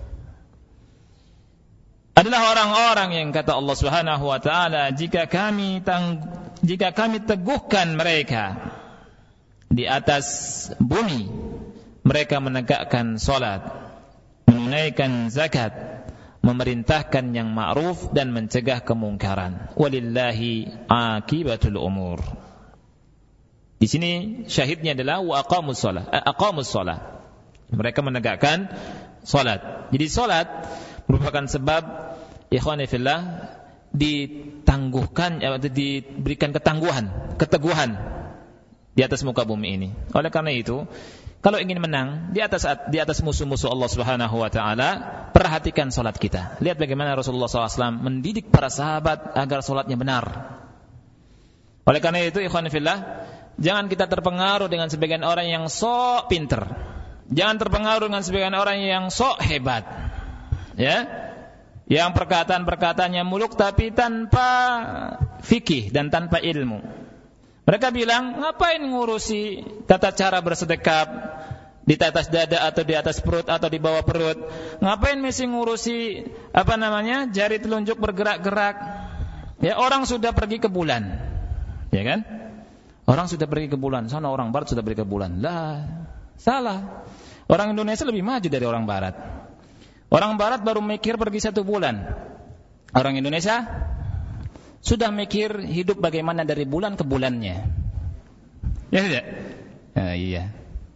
Adalah orang-orang yang kata Allah Subhanahu wa taala, jika kami teguhkan mereka di atas bumi, mereka menegakkan salat, menunaikan zakat, memerintahkan yang ma'ruf dan mencegah kemungkaran. Walillahi akibatul umur. Di sini syahidnya adalah wa aqamus shalah. Mereka menegakkan salat. Jadi salat merupakan sebab ikhwani fillah ditangguhkan atau diberikan keteguhan di atas muka bumi ini. Oleh karena itu, kalau ingin menang di atas musuh-musuh Allah Subhanahu wa taala, perhatikan salat kita. Lihat bagaimana Rasulullah SAW mendidik para sahabat agar salatnya benar. Oleh karena itu, ikhwan fillah, jangan kita terpengaruh dengan sebagian orang yang sok pinter. Jangan terpengaruh dengan sebagian orang yang sok hebat. Ya. Yang perkataan-perkataannya muluk tapi tanpa fikih dan tanpa ilmu. Mereka bilang, ngapain ngurusi tata cara bersedekap di atas dada atau di atas perut atau di bawah perut? Ngapain mesti ngurusi jari telunjuk bergerak-gerak? Ya, orang sudah pergi ke bulan. Ya kan? Orang sudah pergi ke bulan. Sana orang barat sudah pergi ke bulan. Lah, salah. Orang Indonesia lebih maju dari orang barat. Orang barat baru mikir pergi 1 bulan. Orang Indonesia sudah mikir hidup bagaimana dari bulan ke bulannya. Ya tidak? Iya.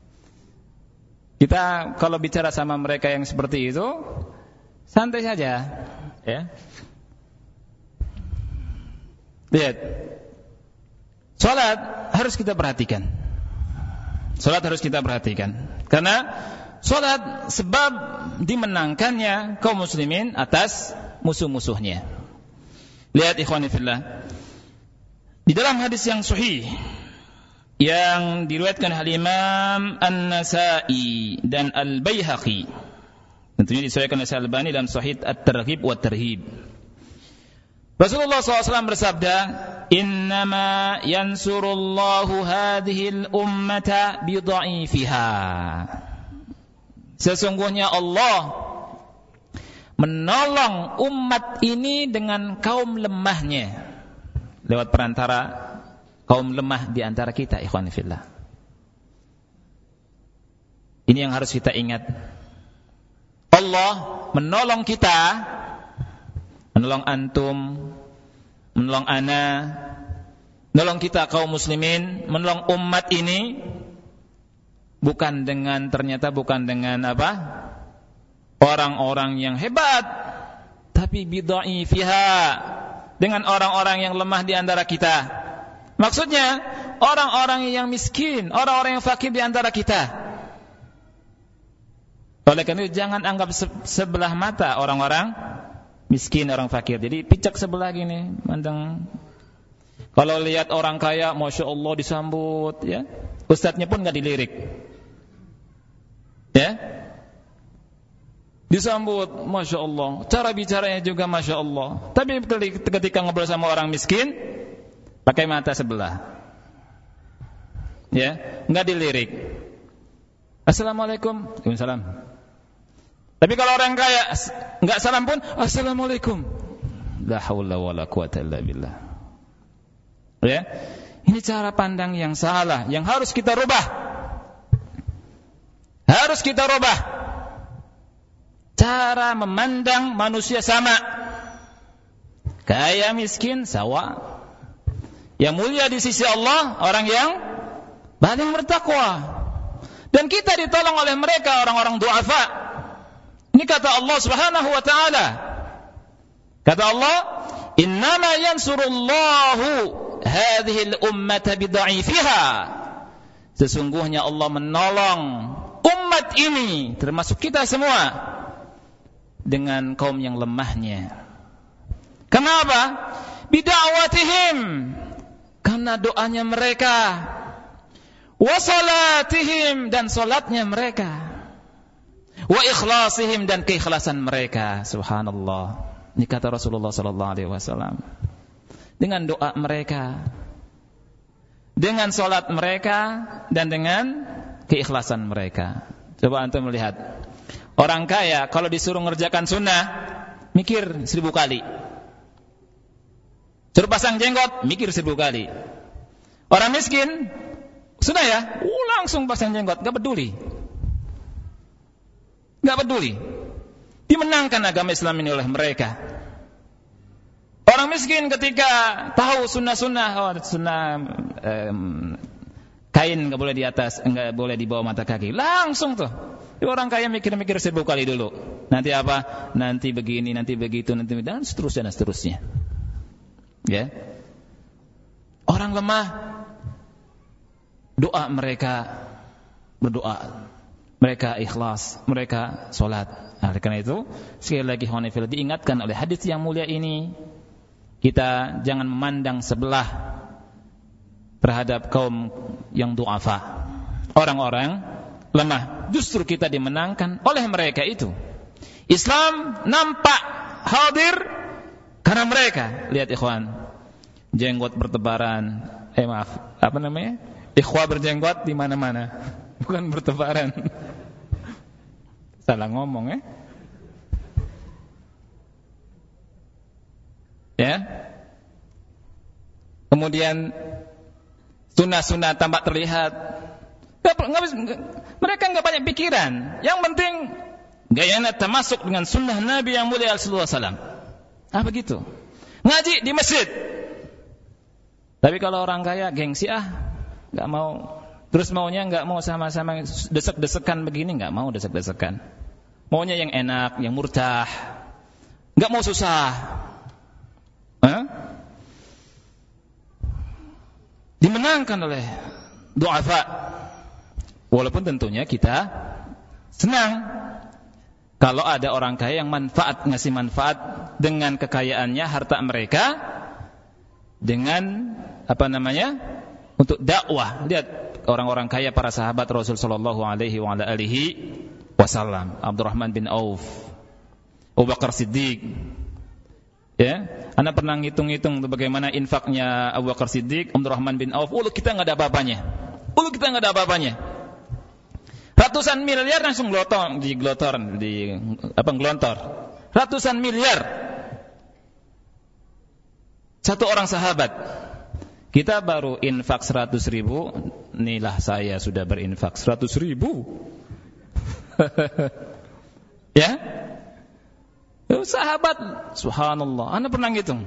Kita kalau bicara sama mereka yang seperti itu, santai saja. Ya. Lihat. Salat harus kita perhatikan. Karena salat sebab dimenangkannya kaum muslimin atas musuh-musuhnya. Lihat ikhwani fillah, di dalam hadis yang sahih yang diriwayatkan oleh Imam An-Nasa'i dan Al-Baihaqi, tentunya disahihkan oleh Al-Albani dalam Sahih At-Targhib wa Tarhib, Rasulullah SAW bersabda, "Innama yansurullahu hadhil ummata bidha'ifiha." Sesungguhnya Allah menolong umat ini dengan kaum lemahnya, lewat perantara kaum lemah di antara kita, ikhwan fillah. Ini yang harus kita ingat. Allah menolong kita, menolong antum, menolong ana, menolong kita kaum muslimin, menolong umat ini bukan dengan orang-orang yang hebat, tapi bidha'ifiha, dengan orang-orang yang lemah di antara kita. Maksudnya orang-orang yang miskin, orang-orang yang fakir di antara kita. Oleh karena itu jangan anggap sebelah mata orang-orang miskin, orang fakir. Jadi picak sebelah gini, mandang. Kalau lihat orang kaya, masya Allah disambut, ya. Ustadznya pun nggak dilirik, ya. Disambut, masya Allah. Cara bicaranya juga masya Allah. Tapi ketika ngobrol sama orang miskin, pakai mata sebelah, ya, nggak dilirik. Assalamualaikum, waalaikumsalam. Tapi kalau orang kaya nggak salam pun, assalamualaikum. La haula wala quwata illa billah. Ya, ini cara pandang yang salah, yang harus kita rubah. Cara memandang manusia sama. Kaya miskin sawa. Yang mulia di sisi Allah orang yang paling bertakwa. Dan kita ditolong oleh mereka, orang-orang du'afa. Ini kata Allah Subhanahu wa taala. Kata Allah, "Innama yansurullahu hadhil ummata bidha'ifiha." Sesungguhnya Allah menolong umat ini, termasuk kita semua, dengan kaum yang lemahnya. Kenapa? Bida'watihim, karena doanya mereka, wa salatihim, dan salatnya mereka, wa ikhlasihim, dan keikhlasan mereka. Subhanallah. Ini kata Rasulullah sallallahu alaihi wasallam. Dengan doa mereka, dengan salat mereka, dan dengan keikhlasan mereka. Coba antum melihat, orang kaya kalau disuruh ngerjakan sunnah, mikir 1000 kali. Suruh pasang jenggot, mikir 1000 kali. Orang miskin, sudah ya, langsung pasang jenggot, gak peduli. Dimenangkan agama Islam ini oleh mereka. Orang miskin ketika tahu sunnah-sunnah, kain enggak boleh di atas, enggak boleh di bawah mata kaki, langsung tuh. Orang kaya mikir-mikir 1000 kali dulu. Nanti apa? Nanti begini, nanti begitu, nanti dan seterusnya. Ya. Orang lemah, doa mereka berdoa, mereka ikhlas, mereka salat. Nah, karena itu sekali lagi khonifil diingatkan oleh hadis yang mulia ini, kita jangan memandang sebelah terhadap kaum yang du'afa, orang-orang lemah. Justru kita dimenangkan oleh mereka itu. Islam nampak hadir karena mereka. Lihat ikhwan, jenggot bertebaran. Ikhwah berjenggot di mana-mana, bukan bertebaran. Salah ngomong ya. Kemudian sunnah-sunnah tampak terlihat. Mereka enggak banyak pikiran. Yang penting gayanya termasuk dengan sunnah Nabi yang mulia sallallahu alaihi wasallam. Begitu. Ngaji di masjid. Tapi kalau orang kaya gengsi enggak mau. Terus maunya enggak mau sama-sama desek-desekan begini, enggak mau desek-desekan. Maunya yang enak, yang murtah. Enggak mau susah. Dimenangkan oleh du'afa. Walaupun tentunya kita senang kalau ada orang kaya yang ngasih manfaat dengan kekayaannya, harta mereka, dengan untuk dakwah. Lihat orang-orang kaya, para sahabat Rasul sallallahu alaihi wasallam, Abdurrahman bin Auf, Abu Bakar Siddiq. Ya, Anda pernah ngitung-ngitung bagaimana infaknya Abu Bakar Siddiq, Abdurrahman bin Auf. Kita enggak ada apa-apanya. Ratusan miliar langsung gelontor. Ratusan miliar. Satu orang sahabat. Kita baru infak 100.000, inilah saya sudah berinfak 100.000. Ya? Sahabat, subhanallah. Anda pernah ngitung?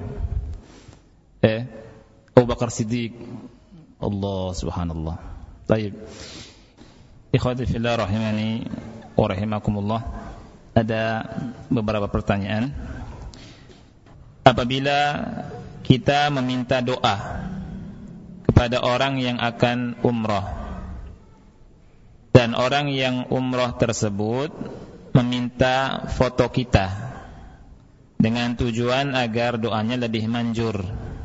Abu Bakar Siddiq. Allah subhanallah. Baik. Ikhwati fillah rahimani wa rahimakumullah. Ada beberapa pertanyaan. Apabila kita meminta doa kepada orang yang akan umrah dan orang yang umrah tersebut meminta foto kita dengan tujuan agar doanya lebih manjur,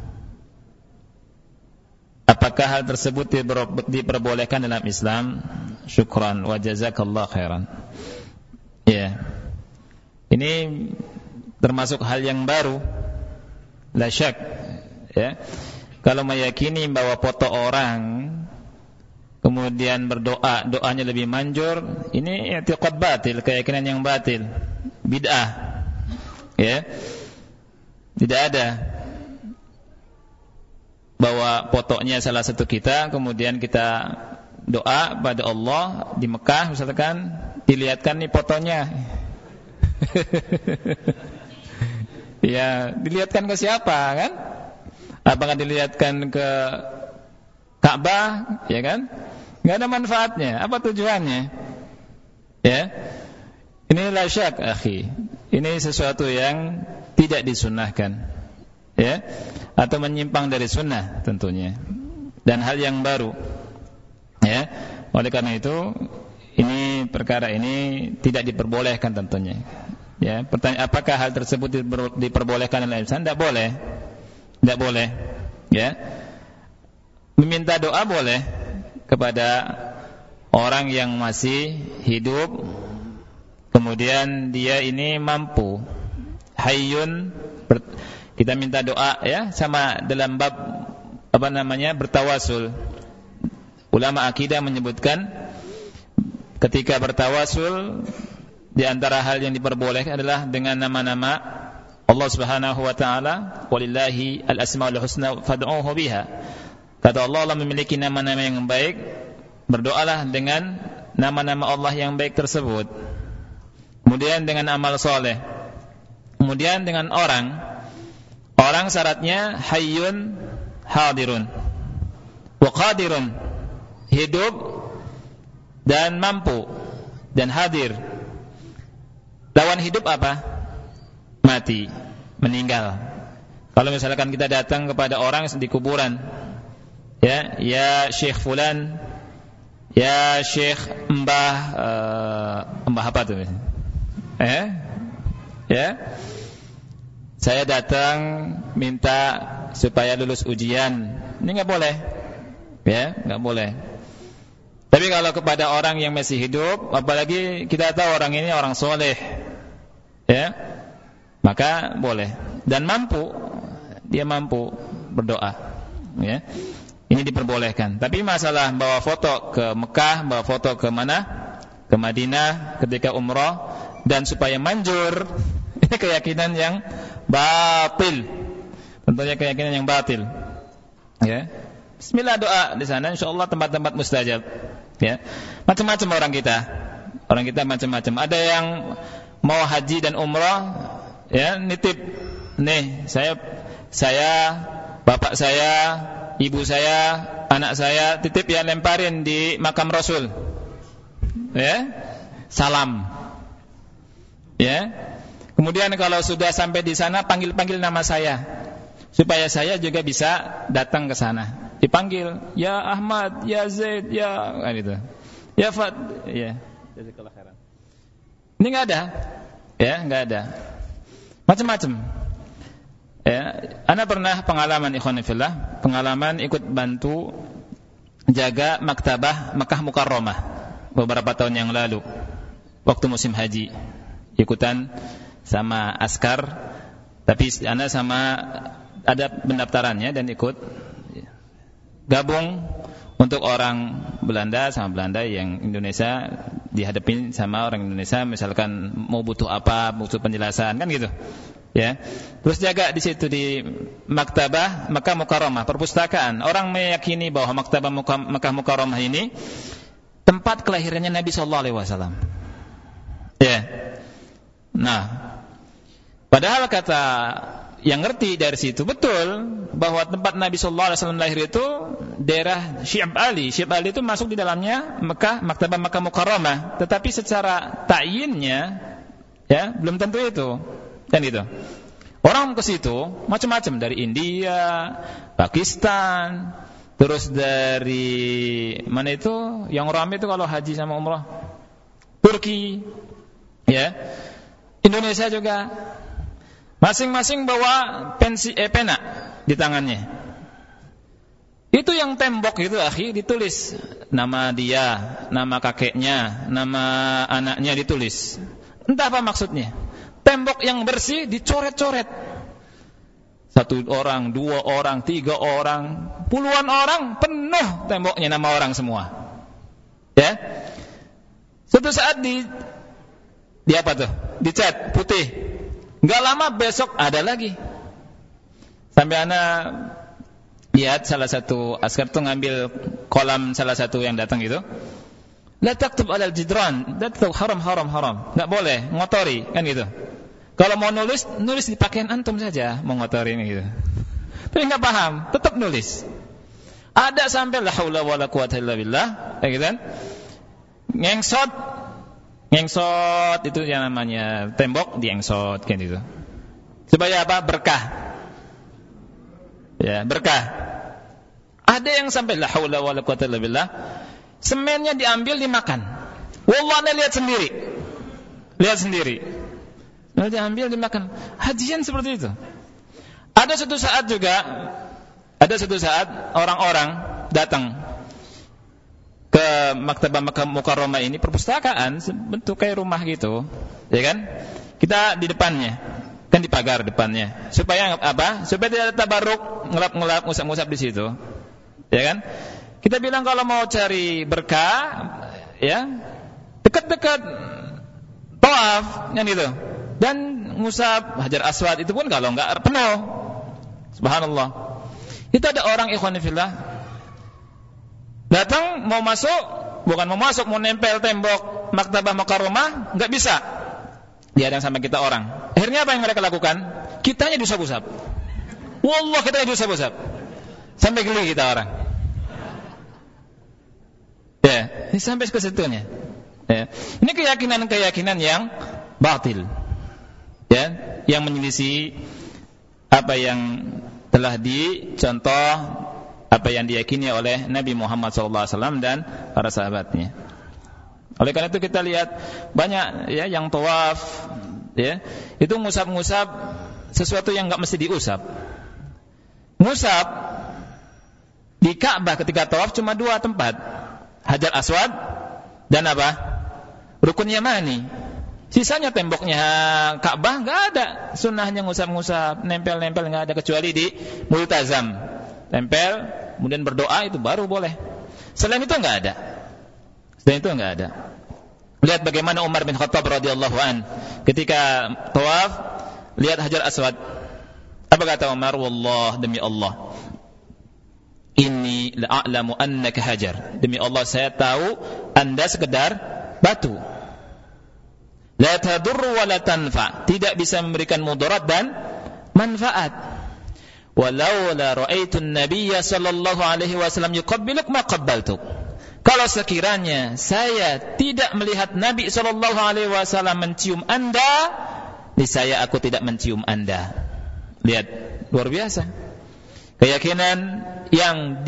apakah hal tersebut diperbolehkan dalam Islam? Syukran wa jazakallah khairan. Ya. Ini termasuk hal yang baru. La syak. Ya. Kalau meyakini bahwa foto orang kemudian berdoa, doanya lebih manjur, ini i'tiqad batil, keyakinan yang batil, bid'ah. Ya. Tidak ada bahwa fotonya salah satu kita, kemudian kita doa pada Allah di Mekah misalkan, dilihatkan nih fotonya. Ya, dilihatkan ke siapa kan? Apakah dilihatkan ke Ka'bah, ya kan? Enggak ada manfaatnya. Apa tujuannya? Ya. Ini la syak, akhi. Ini sesuatu yang tidak disunnahkan. Ya. Atau menyimpang dari sunnah tentunya. Dan hal yang baru. Ya, oleh karena itu ini perkara ini tidak diperbolehkan tentunya. Ya, pertanyaan apakah hal tersebut diperbolehkan dalam Islam? Tidak boleh. Tidak boleh. Ya. Meminta doa boleh kepada orang yang masih hidup, kemudian dia ini mampu. Hayyun, kita minta doa ya, sama dalam bab bertawasul. Ulama akidah menyebutkan ketika bertawasul di antara hal yang diperbolehkan adalah dengan nama-nama Allah Subhanahu wa taala, walillahi al-asmaul husna fad'uuhu biha. Kata Allah memiliki nama-nama yang baik, berdoalah dengan nama-nama Allah yang baik tersebut. kemudian dengan amal soleh, kemudian dengan orang syaratnya hayyun hadirun wa qadirun, hidup dan mampu dan hadir. Lawan hidup apa? Mati, meninggal. Kalau misalkan kita datang kepada orang di kuburan, ya Syekh fulan, ya Syekh Mbah apa tuh? Ya, saya datang minta supaya lulus ujian. Ini nggak boleh, ya, nggak boleh. Tapi kalau kepada orang yang masih hidup, apalagi kita tahu orang ini orang soleh, ya, maka boleh. Dan dia mampu berdoa, ya, ini diperbolehkan. Tapi masalah bawa foto ke Mekah, bawa foto ke mana? Ke Madinah ketika umrah, dan supaya manjur, ini keyakinan yang batil. Tentunya keyakinan yang batil. Ya. Bismillah, doa di sana, insyaallah tempat-tempat mustajab. Ya. Macam-macam orang kita macam-macam. Ada yang mau haji dan umrah, ya, nitip, nih saya, bapak saya, ibu saya, anak saya, titip ya, lemparin di makam Rasul. Ya. Salam. Ya. Kemudian kalau sudah sampai di sana, panggil nama saya, supaya saya juga bisa datang ke sana. Dipanggil, ya Ahmad, ya Zaid, ya gitu. Ya Fat, ya. Jazakallahu khairan. Ini enggak ada. Ya, enggak ada. Macam-macam. Ya, ana pernah pengalaman ikhwan fillah, pengalaman ikut bantu jaga maktabah Makkah Mukarramah beberapa tahun yang lalu waktu musim haji. Ikutan sama askar, tapi ana sama ada pendaftarannya dan ikut gabung untuk orang Belanda sama Belanda yang Indonesia, dihadapin sama orang Indonesia, misalkan mau butuh apa, butuh penjelasan, kan gitu. Ya. Terus jaga di situ di maktabah Makkah Mukarramah, perpustakaan. Orang meyakini bahwa maktabah Makkah Mukarramah ini tempat kelahirannya Nabi sallallahu alaihi wasallam. Ya. Nah, padahal kata yang ngerti dari situ betul bahwa tempat Nabi sallallahu alaihi wasallam lahir itu daerah Syib Ali. Syib Ali itu masuk di dalamnya Mekah, maktabah Makkah Mukarramah, tetapi secara ta'yinnya ya belum tentu itu. Kan gitu. Orang ke situ macam-macam, dari India, Pakistan, terus dari mana itu yang ramai itu kalau haji sama umrah, Turki, ya. Indonesia juga. Masing-masing bawa pena di tangannya. Itu yang tembok itu, akhi, ditulis nama dia, nama kakeknya, nama anaknya ditulis. Entah apa maksudnya. Tembok yang bersih dicoret-coret. 1 orang, 2 orang, 3 orang, puluhan orang, penuh temboknya nama orang semua. Ya. Suatu saat di apa tuh? Dicat putih. Enggak lama besok ada lagi. Sampai anak lihat salah satu askar tuh ngambil kolam salah satu yang datang itu. La taktub alal jidran, itu haram. Enggak boleh ngotori, kan gitu. Kalau mau nulis di pakaian antum saja, mau ngotori ini gitu. Tapi enggak paham, tetap nulis. Ada sampai la haula wala quwata illa billah, gitu kan? Ngengsot itu yang namanya tembok diengsot, kan gitu. Supaya apa? Berkah. Ya, berkah. Ada yang sampai la haula wala quwata illa billah, semennya diambil dimakan. Wallahi lihat sendiri. Lalu diambil dimakan. Hajian seperti itu. Ada suatu saat orang-orang datang ke maktabah Makkah Mukarramah ini, perpustakaan bentuk kayak rumah gitu, ya kan? Kita di depannya, kan di pagar depannya. Supaya apa? Supaya tidak ada tabarruk, ngelap-ngelap, ngusap-ngusap di situ. Ya kan? Kita bilang kalau mau cari berkah, ya, dekat-dekat tawaf, kan gitu. Dan ngusap Hajar Aswad itu pun kalau enggak penuh. Subhanallah. Itu ada orang ikhwan fillah datang mau nempel tembok maktabah Mukarramah, enggak bisa. dihadang sama kita orang. Akhirnya apa yang mereka lakukan? Kitanya diusap-usap. Wallah, kitanya diusap-usap. Sampai geli kita orang. Ya, ini sampai ke situnya. Ya. Ini keyakinan-keyakinan yang batil. Ya, yang menyelisih apa yang telah dicontoh, apa yang diyakini oleh Nabi Muhammad SAW dan para sahabatnya. Oleh karena itu kita lihat banyak ya yang tawaf, ya, itu ngusap-ngusap sesuatu yang enggak mesti diusap. Ngusap di Ka'bah ketika tawaf cuma 2 tempat, Hajar Aswad dan apa? Rukun Yamani. Sisanya temboknya Ka'bah enggak ada sunnahnya ngusap-ngusap, nempel-nempel, enggak ada kecuali di multazam. Tempel, kemudian berdoa, itu baru boleh. Selain itu enggak ada. Lihat bagaimana Umar bin Khattab radhiyallahu an ketika tawaf lihat Hajar Aswad. Apa kata Umar? Wallah, demi Allah, inni la'alamu annaka hajar. Demi Allah, saya tahu Anda sekedar batu. La tadurru wa la tanfa, tidak bisa memberikan mudarat dan manfaat. Walau la ra'aitu an-nabiyya sallallahu alaihi wasallam yuqabbiluk ma qabbaltuk. Kalau sekiranya saya tidak melihat Nabi sallallahu alaihi wasallam mencium Anda, niscaya aku tidak mencium Anda. Lihat, luar biasa. Keyakinan yang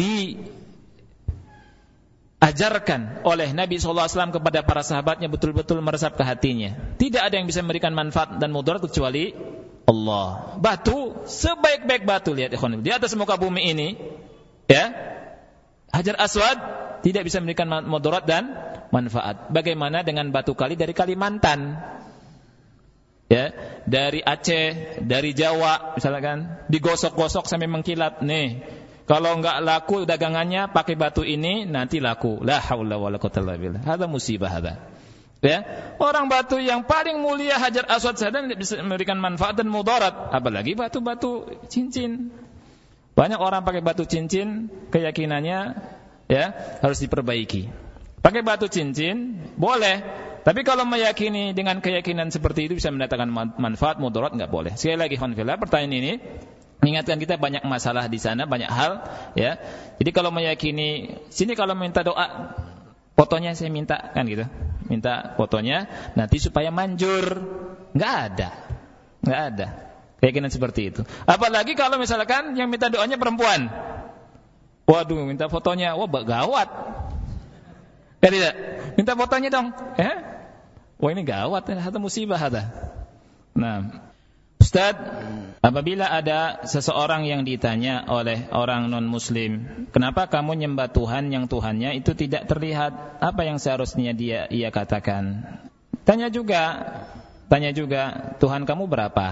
diajarkan oleh Nabi SAW kepada para sahabatnya betul-betul meresap ke hatinya. Tidak ada yang bisa memberikan manfaat dan mudarat kecuali Allah. Batu, sebaik-baik batu, lihat ikhwan, di atas muka bumi ini, ya, Hajar Aswad tidak bisa memberikan mudarat dan manfaat. Bagaimana dengan batu kali dari Kalimantan? Ya, dari Aceh, dari Jawa, misalkan digosok-gosok sampai mengkilat. Nih, kalau enggak laku dagangannya pakai batu ini, nanti laku. La haula wala quwwata illa billah. Hada musibah hada. Ya, orang batu yang paling mulia Hajar Aswad saja tidak bisa memberikan manfaat dan mudarat, apalagi batu-batu cincin. Banyak orang pakai batu cincin, keyakinannya ya harus diperbaiki. Pakai batu cincin boleh. Tapi kalau meyakini dengan keyakinan seperti itu bisa mendatangkan manfaat, mudarat, enggak boleh. Sekali lagi, alhamdulillah, pertanyaan ini mengingatkan kita banyak masalah di sana, banyak hal, ya. Jadi kalau meyakini, sini kalau minta doa, fotonya saya minta, kan gitu. Minta fotonya nanti supaya manjur. Enggak ada. Keyakinan seperti itu. Apalagi kalau misalkan yang minta doanya perempuan. Waduh, minta fotonya, wah gawat. Ya tidak? Minta fotonya dong. Wah ini gawat, ada musibah ada. Nah, Ustaz, apabila ada seseorang yang ditanya oleh orang non-muslim, kenapa kamu nyembah Tuhan yang Tuhannya itu tidak terlihat? Apa yang seharusnya ia katakan? Tanya juga, Tuhan kamu berapa?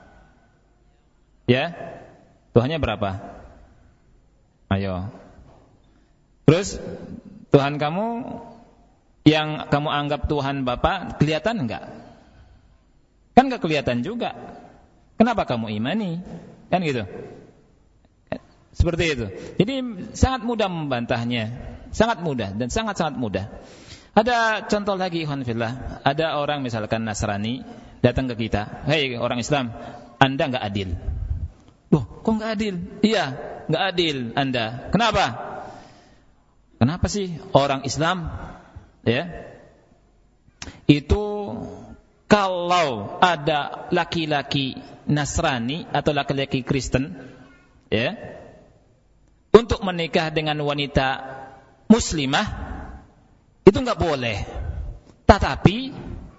Ya? Tuhannya berapa? Ayo. Terus Tuhan kamu yang kamu anggap Tuhan Bapa kelihatan enggak? Kan enggak kelihatan juga. Kenapa kamu imani? Kan gitu. Seperti itu. Jadi sangat mudah membantahnya. Sangat mudah dan sangat-sangat mudah. Ada contoh lagi, ikhwan fillah. Ada orang misalkan Nasrani datang ke kita. Hei orang Islam, Anda enggak adil. Loh, kok enggak adil? Iya, enggak adil Anda. Kenapa? Kenapa sih orang Islam, ya, itu kalau ada laki-laki Nasrani atau laki-laki Kristen, ya, untuk menikah dengan wanita muslimah itu enggak boleh. Tetapi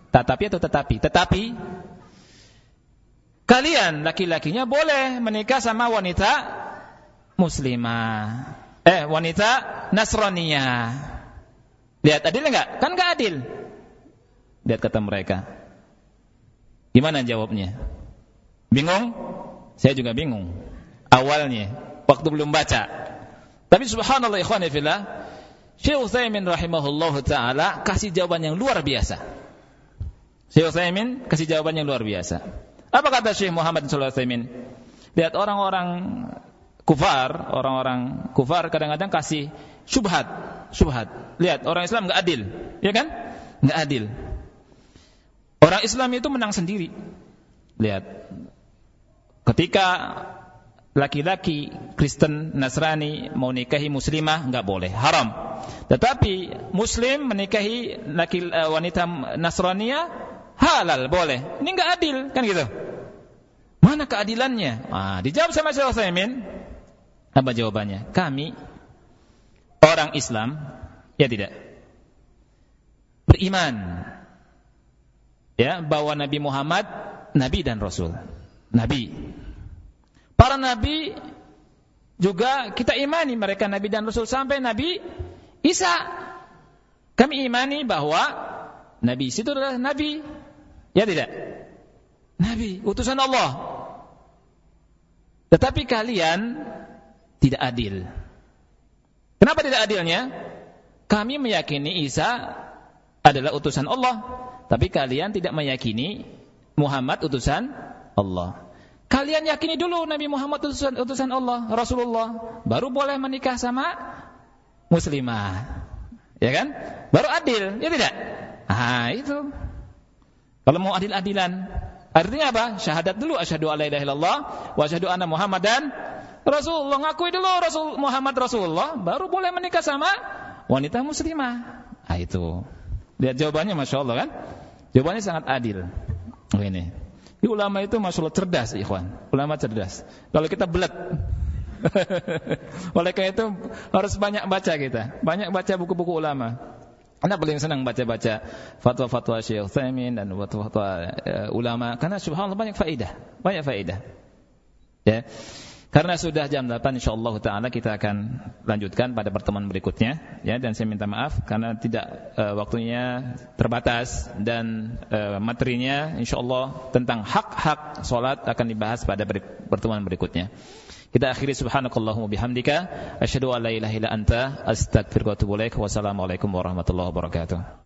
kalian laki-lakinya boleh menikah sama wanita muslimah. Wanita Nasraniyah. Lihat adil enggak? Kan enggak adil. Lihat kata mereka. Gimana jawabnya? Bingung? Saya juga bingung. Awalnya, waktu belum baca. Tapi subhanallah ikhwan fillah, Syekh Utsaimin rahimahullahu taala kasih jawaban yang luar biasa. Syekh Utsaimin kasih jawaban yang luar biasa. Apa kata Syekh Muhammad sallallahu alaihi wasallam? Lihat orang-orang kufar kadang-kadang kasih syubhat. Lihat orang Islam enggak adil, ya kan? Enggak adil. Orang Islam itu menang sendiri. Lihat, ketika laki-laki Kristen, Nasrani mau nikahi muslimah, enggak boleh, haram. Tetapi Muslim menikahi wanita Nasraniyah, halal, boleh. Ini enggak adil, kan gitu. Mana keadilannya? Dijawab sama Syekh Utsaimin. Apa jawabannya? Kami orang Islam, ya tidak, beriman bahwa Nabi Muhammad Nabi dan Rasul. Nabi. Para Nabi juga kita imani mereka Nabi dan Rasul sampai Nabi Isa. Kami imani bahwa Nabi Isa itu adalah Nabi. Ya tidak? Nabi, utusan Allah. Tetapi kalian tidak adil. Kenapa tidak adilnya? Kami meyakini Isa adalah utusan Allah, tapi kalian tidak meyakini Muhammad utusan Allah. Kalian yakini dulu Nabi Muhammad utusan Allah, Rasulullah, baru boleh menikah sama muslimah. Ya kan? Baru adil, ya tidak? Itu. Kalau mau adil-adilan, artinya apa? Syahadat dulu, asyhadu alla ilaha illallah wa asyhadu anna Muhammadan Rasulullah. Ngakui dulu Muhammad Rasulullah, baru boleh menikah sama wanita muslimah. Itu. Lihat jawabannya, Masya Allah kan? Jawabannya sangat adil. Ini ulama itu Masya Allah cerdas, ikhwan. Ulama cerdas. Kalau kita belet. Oleh karena itu harus banyak baca kita. Banyak baca buku-buku ulama. Anda paling senang baca-baca fatwa-fatwa Syekh Utsaimin dan fatwa-fatwa ulama. Karena subhanallah banyak faedah. Banyak faedah. Ya. Karena sudah jam 8, insyaallah ta'ala kita akan lanjutkan pada pertemuan berikutnya. Ya, dan saya minta maaf karena tidak waktunya terbatas dan materinya insyaallah tentang hak-hak salat akan dibahas pada pertemuan berikutnya. Kita akhiri subhanakallahumma bihamdika asyhadu an la ilaha illa anta astaghfiruka wa atubu ilaik. Wassalamualaikum warahmatullahi wabarakatuh.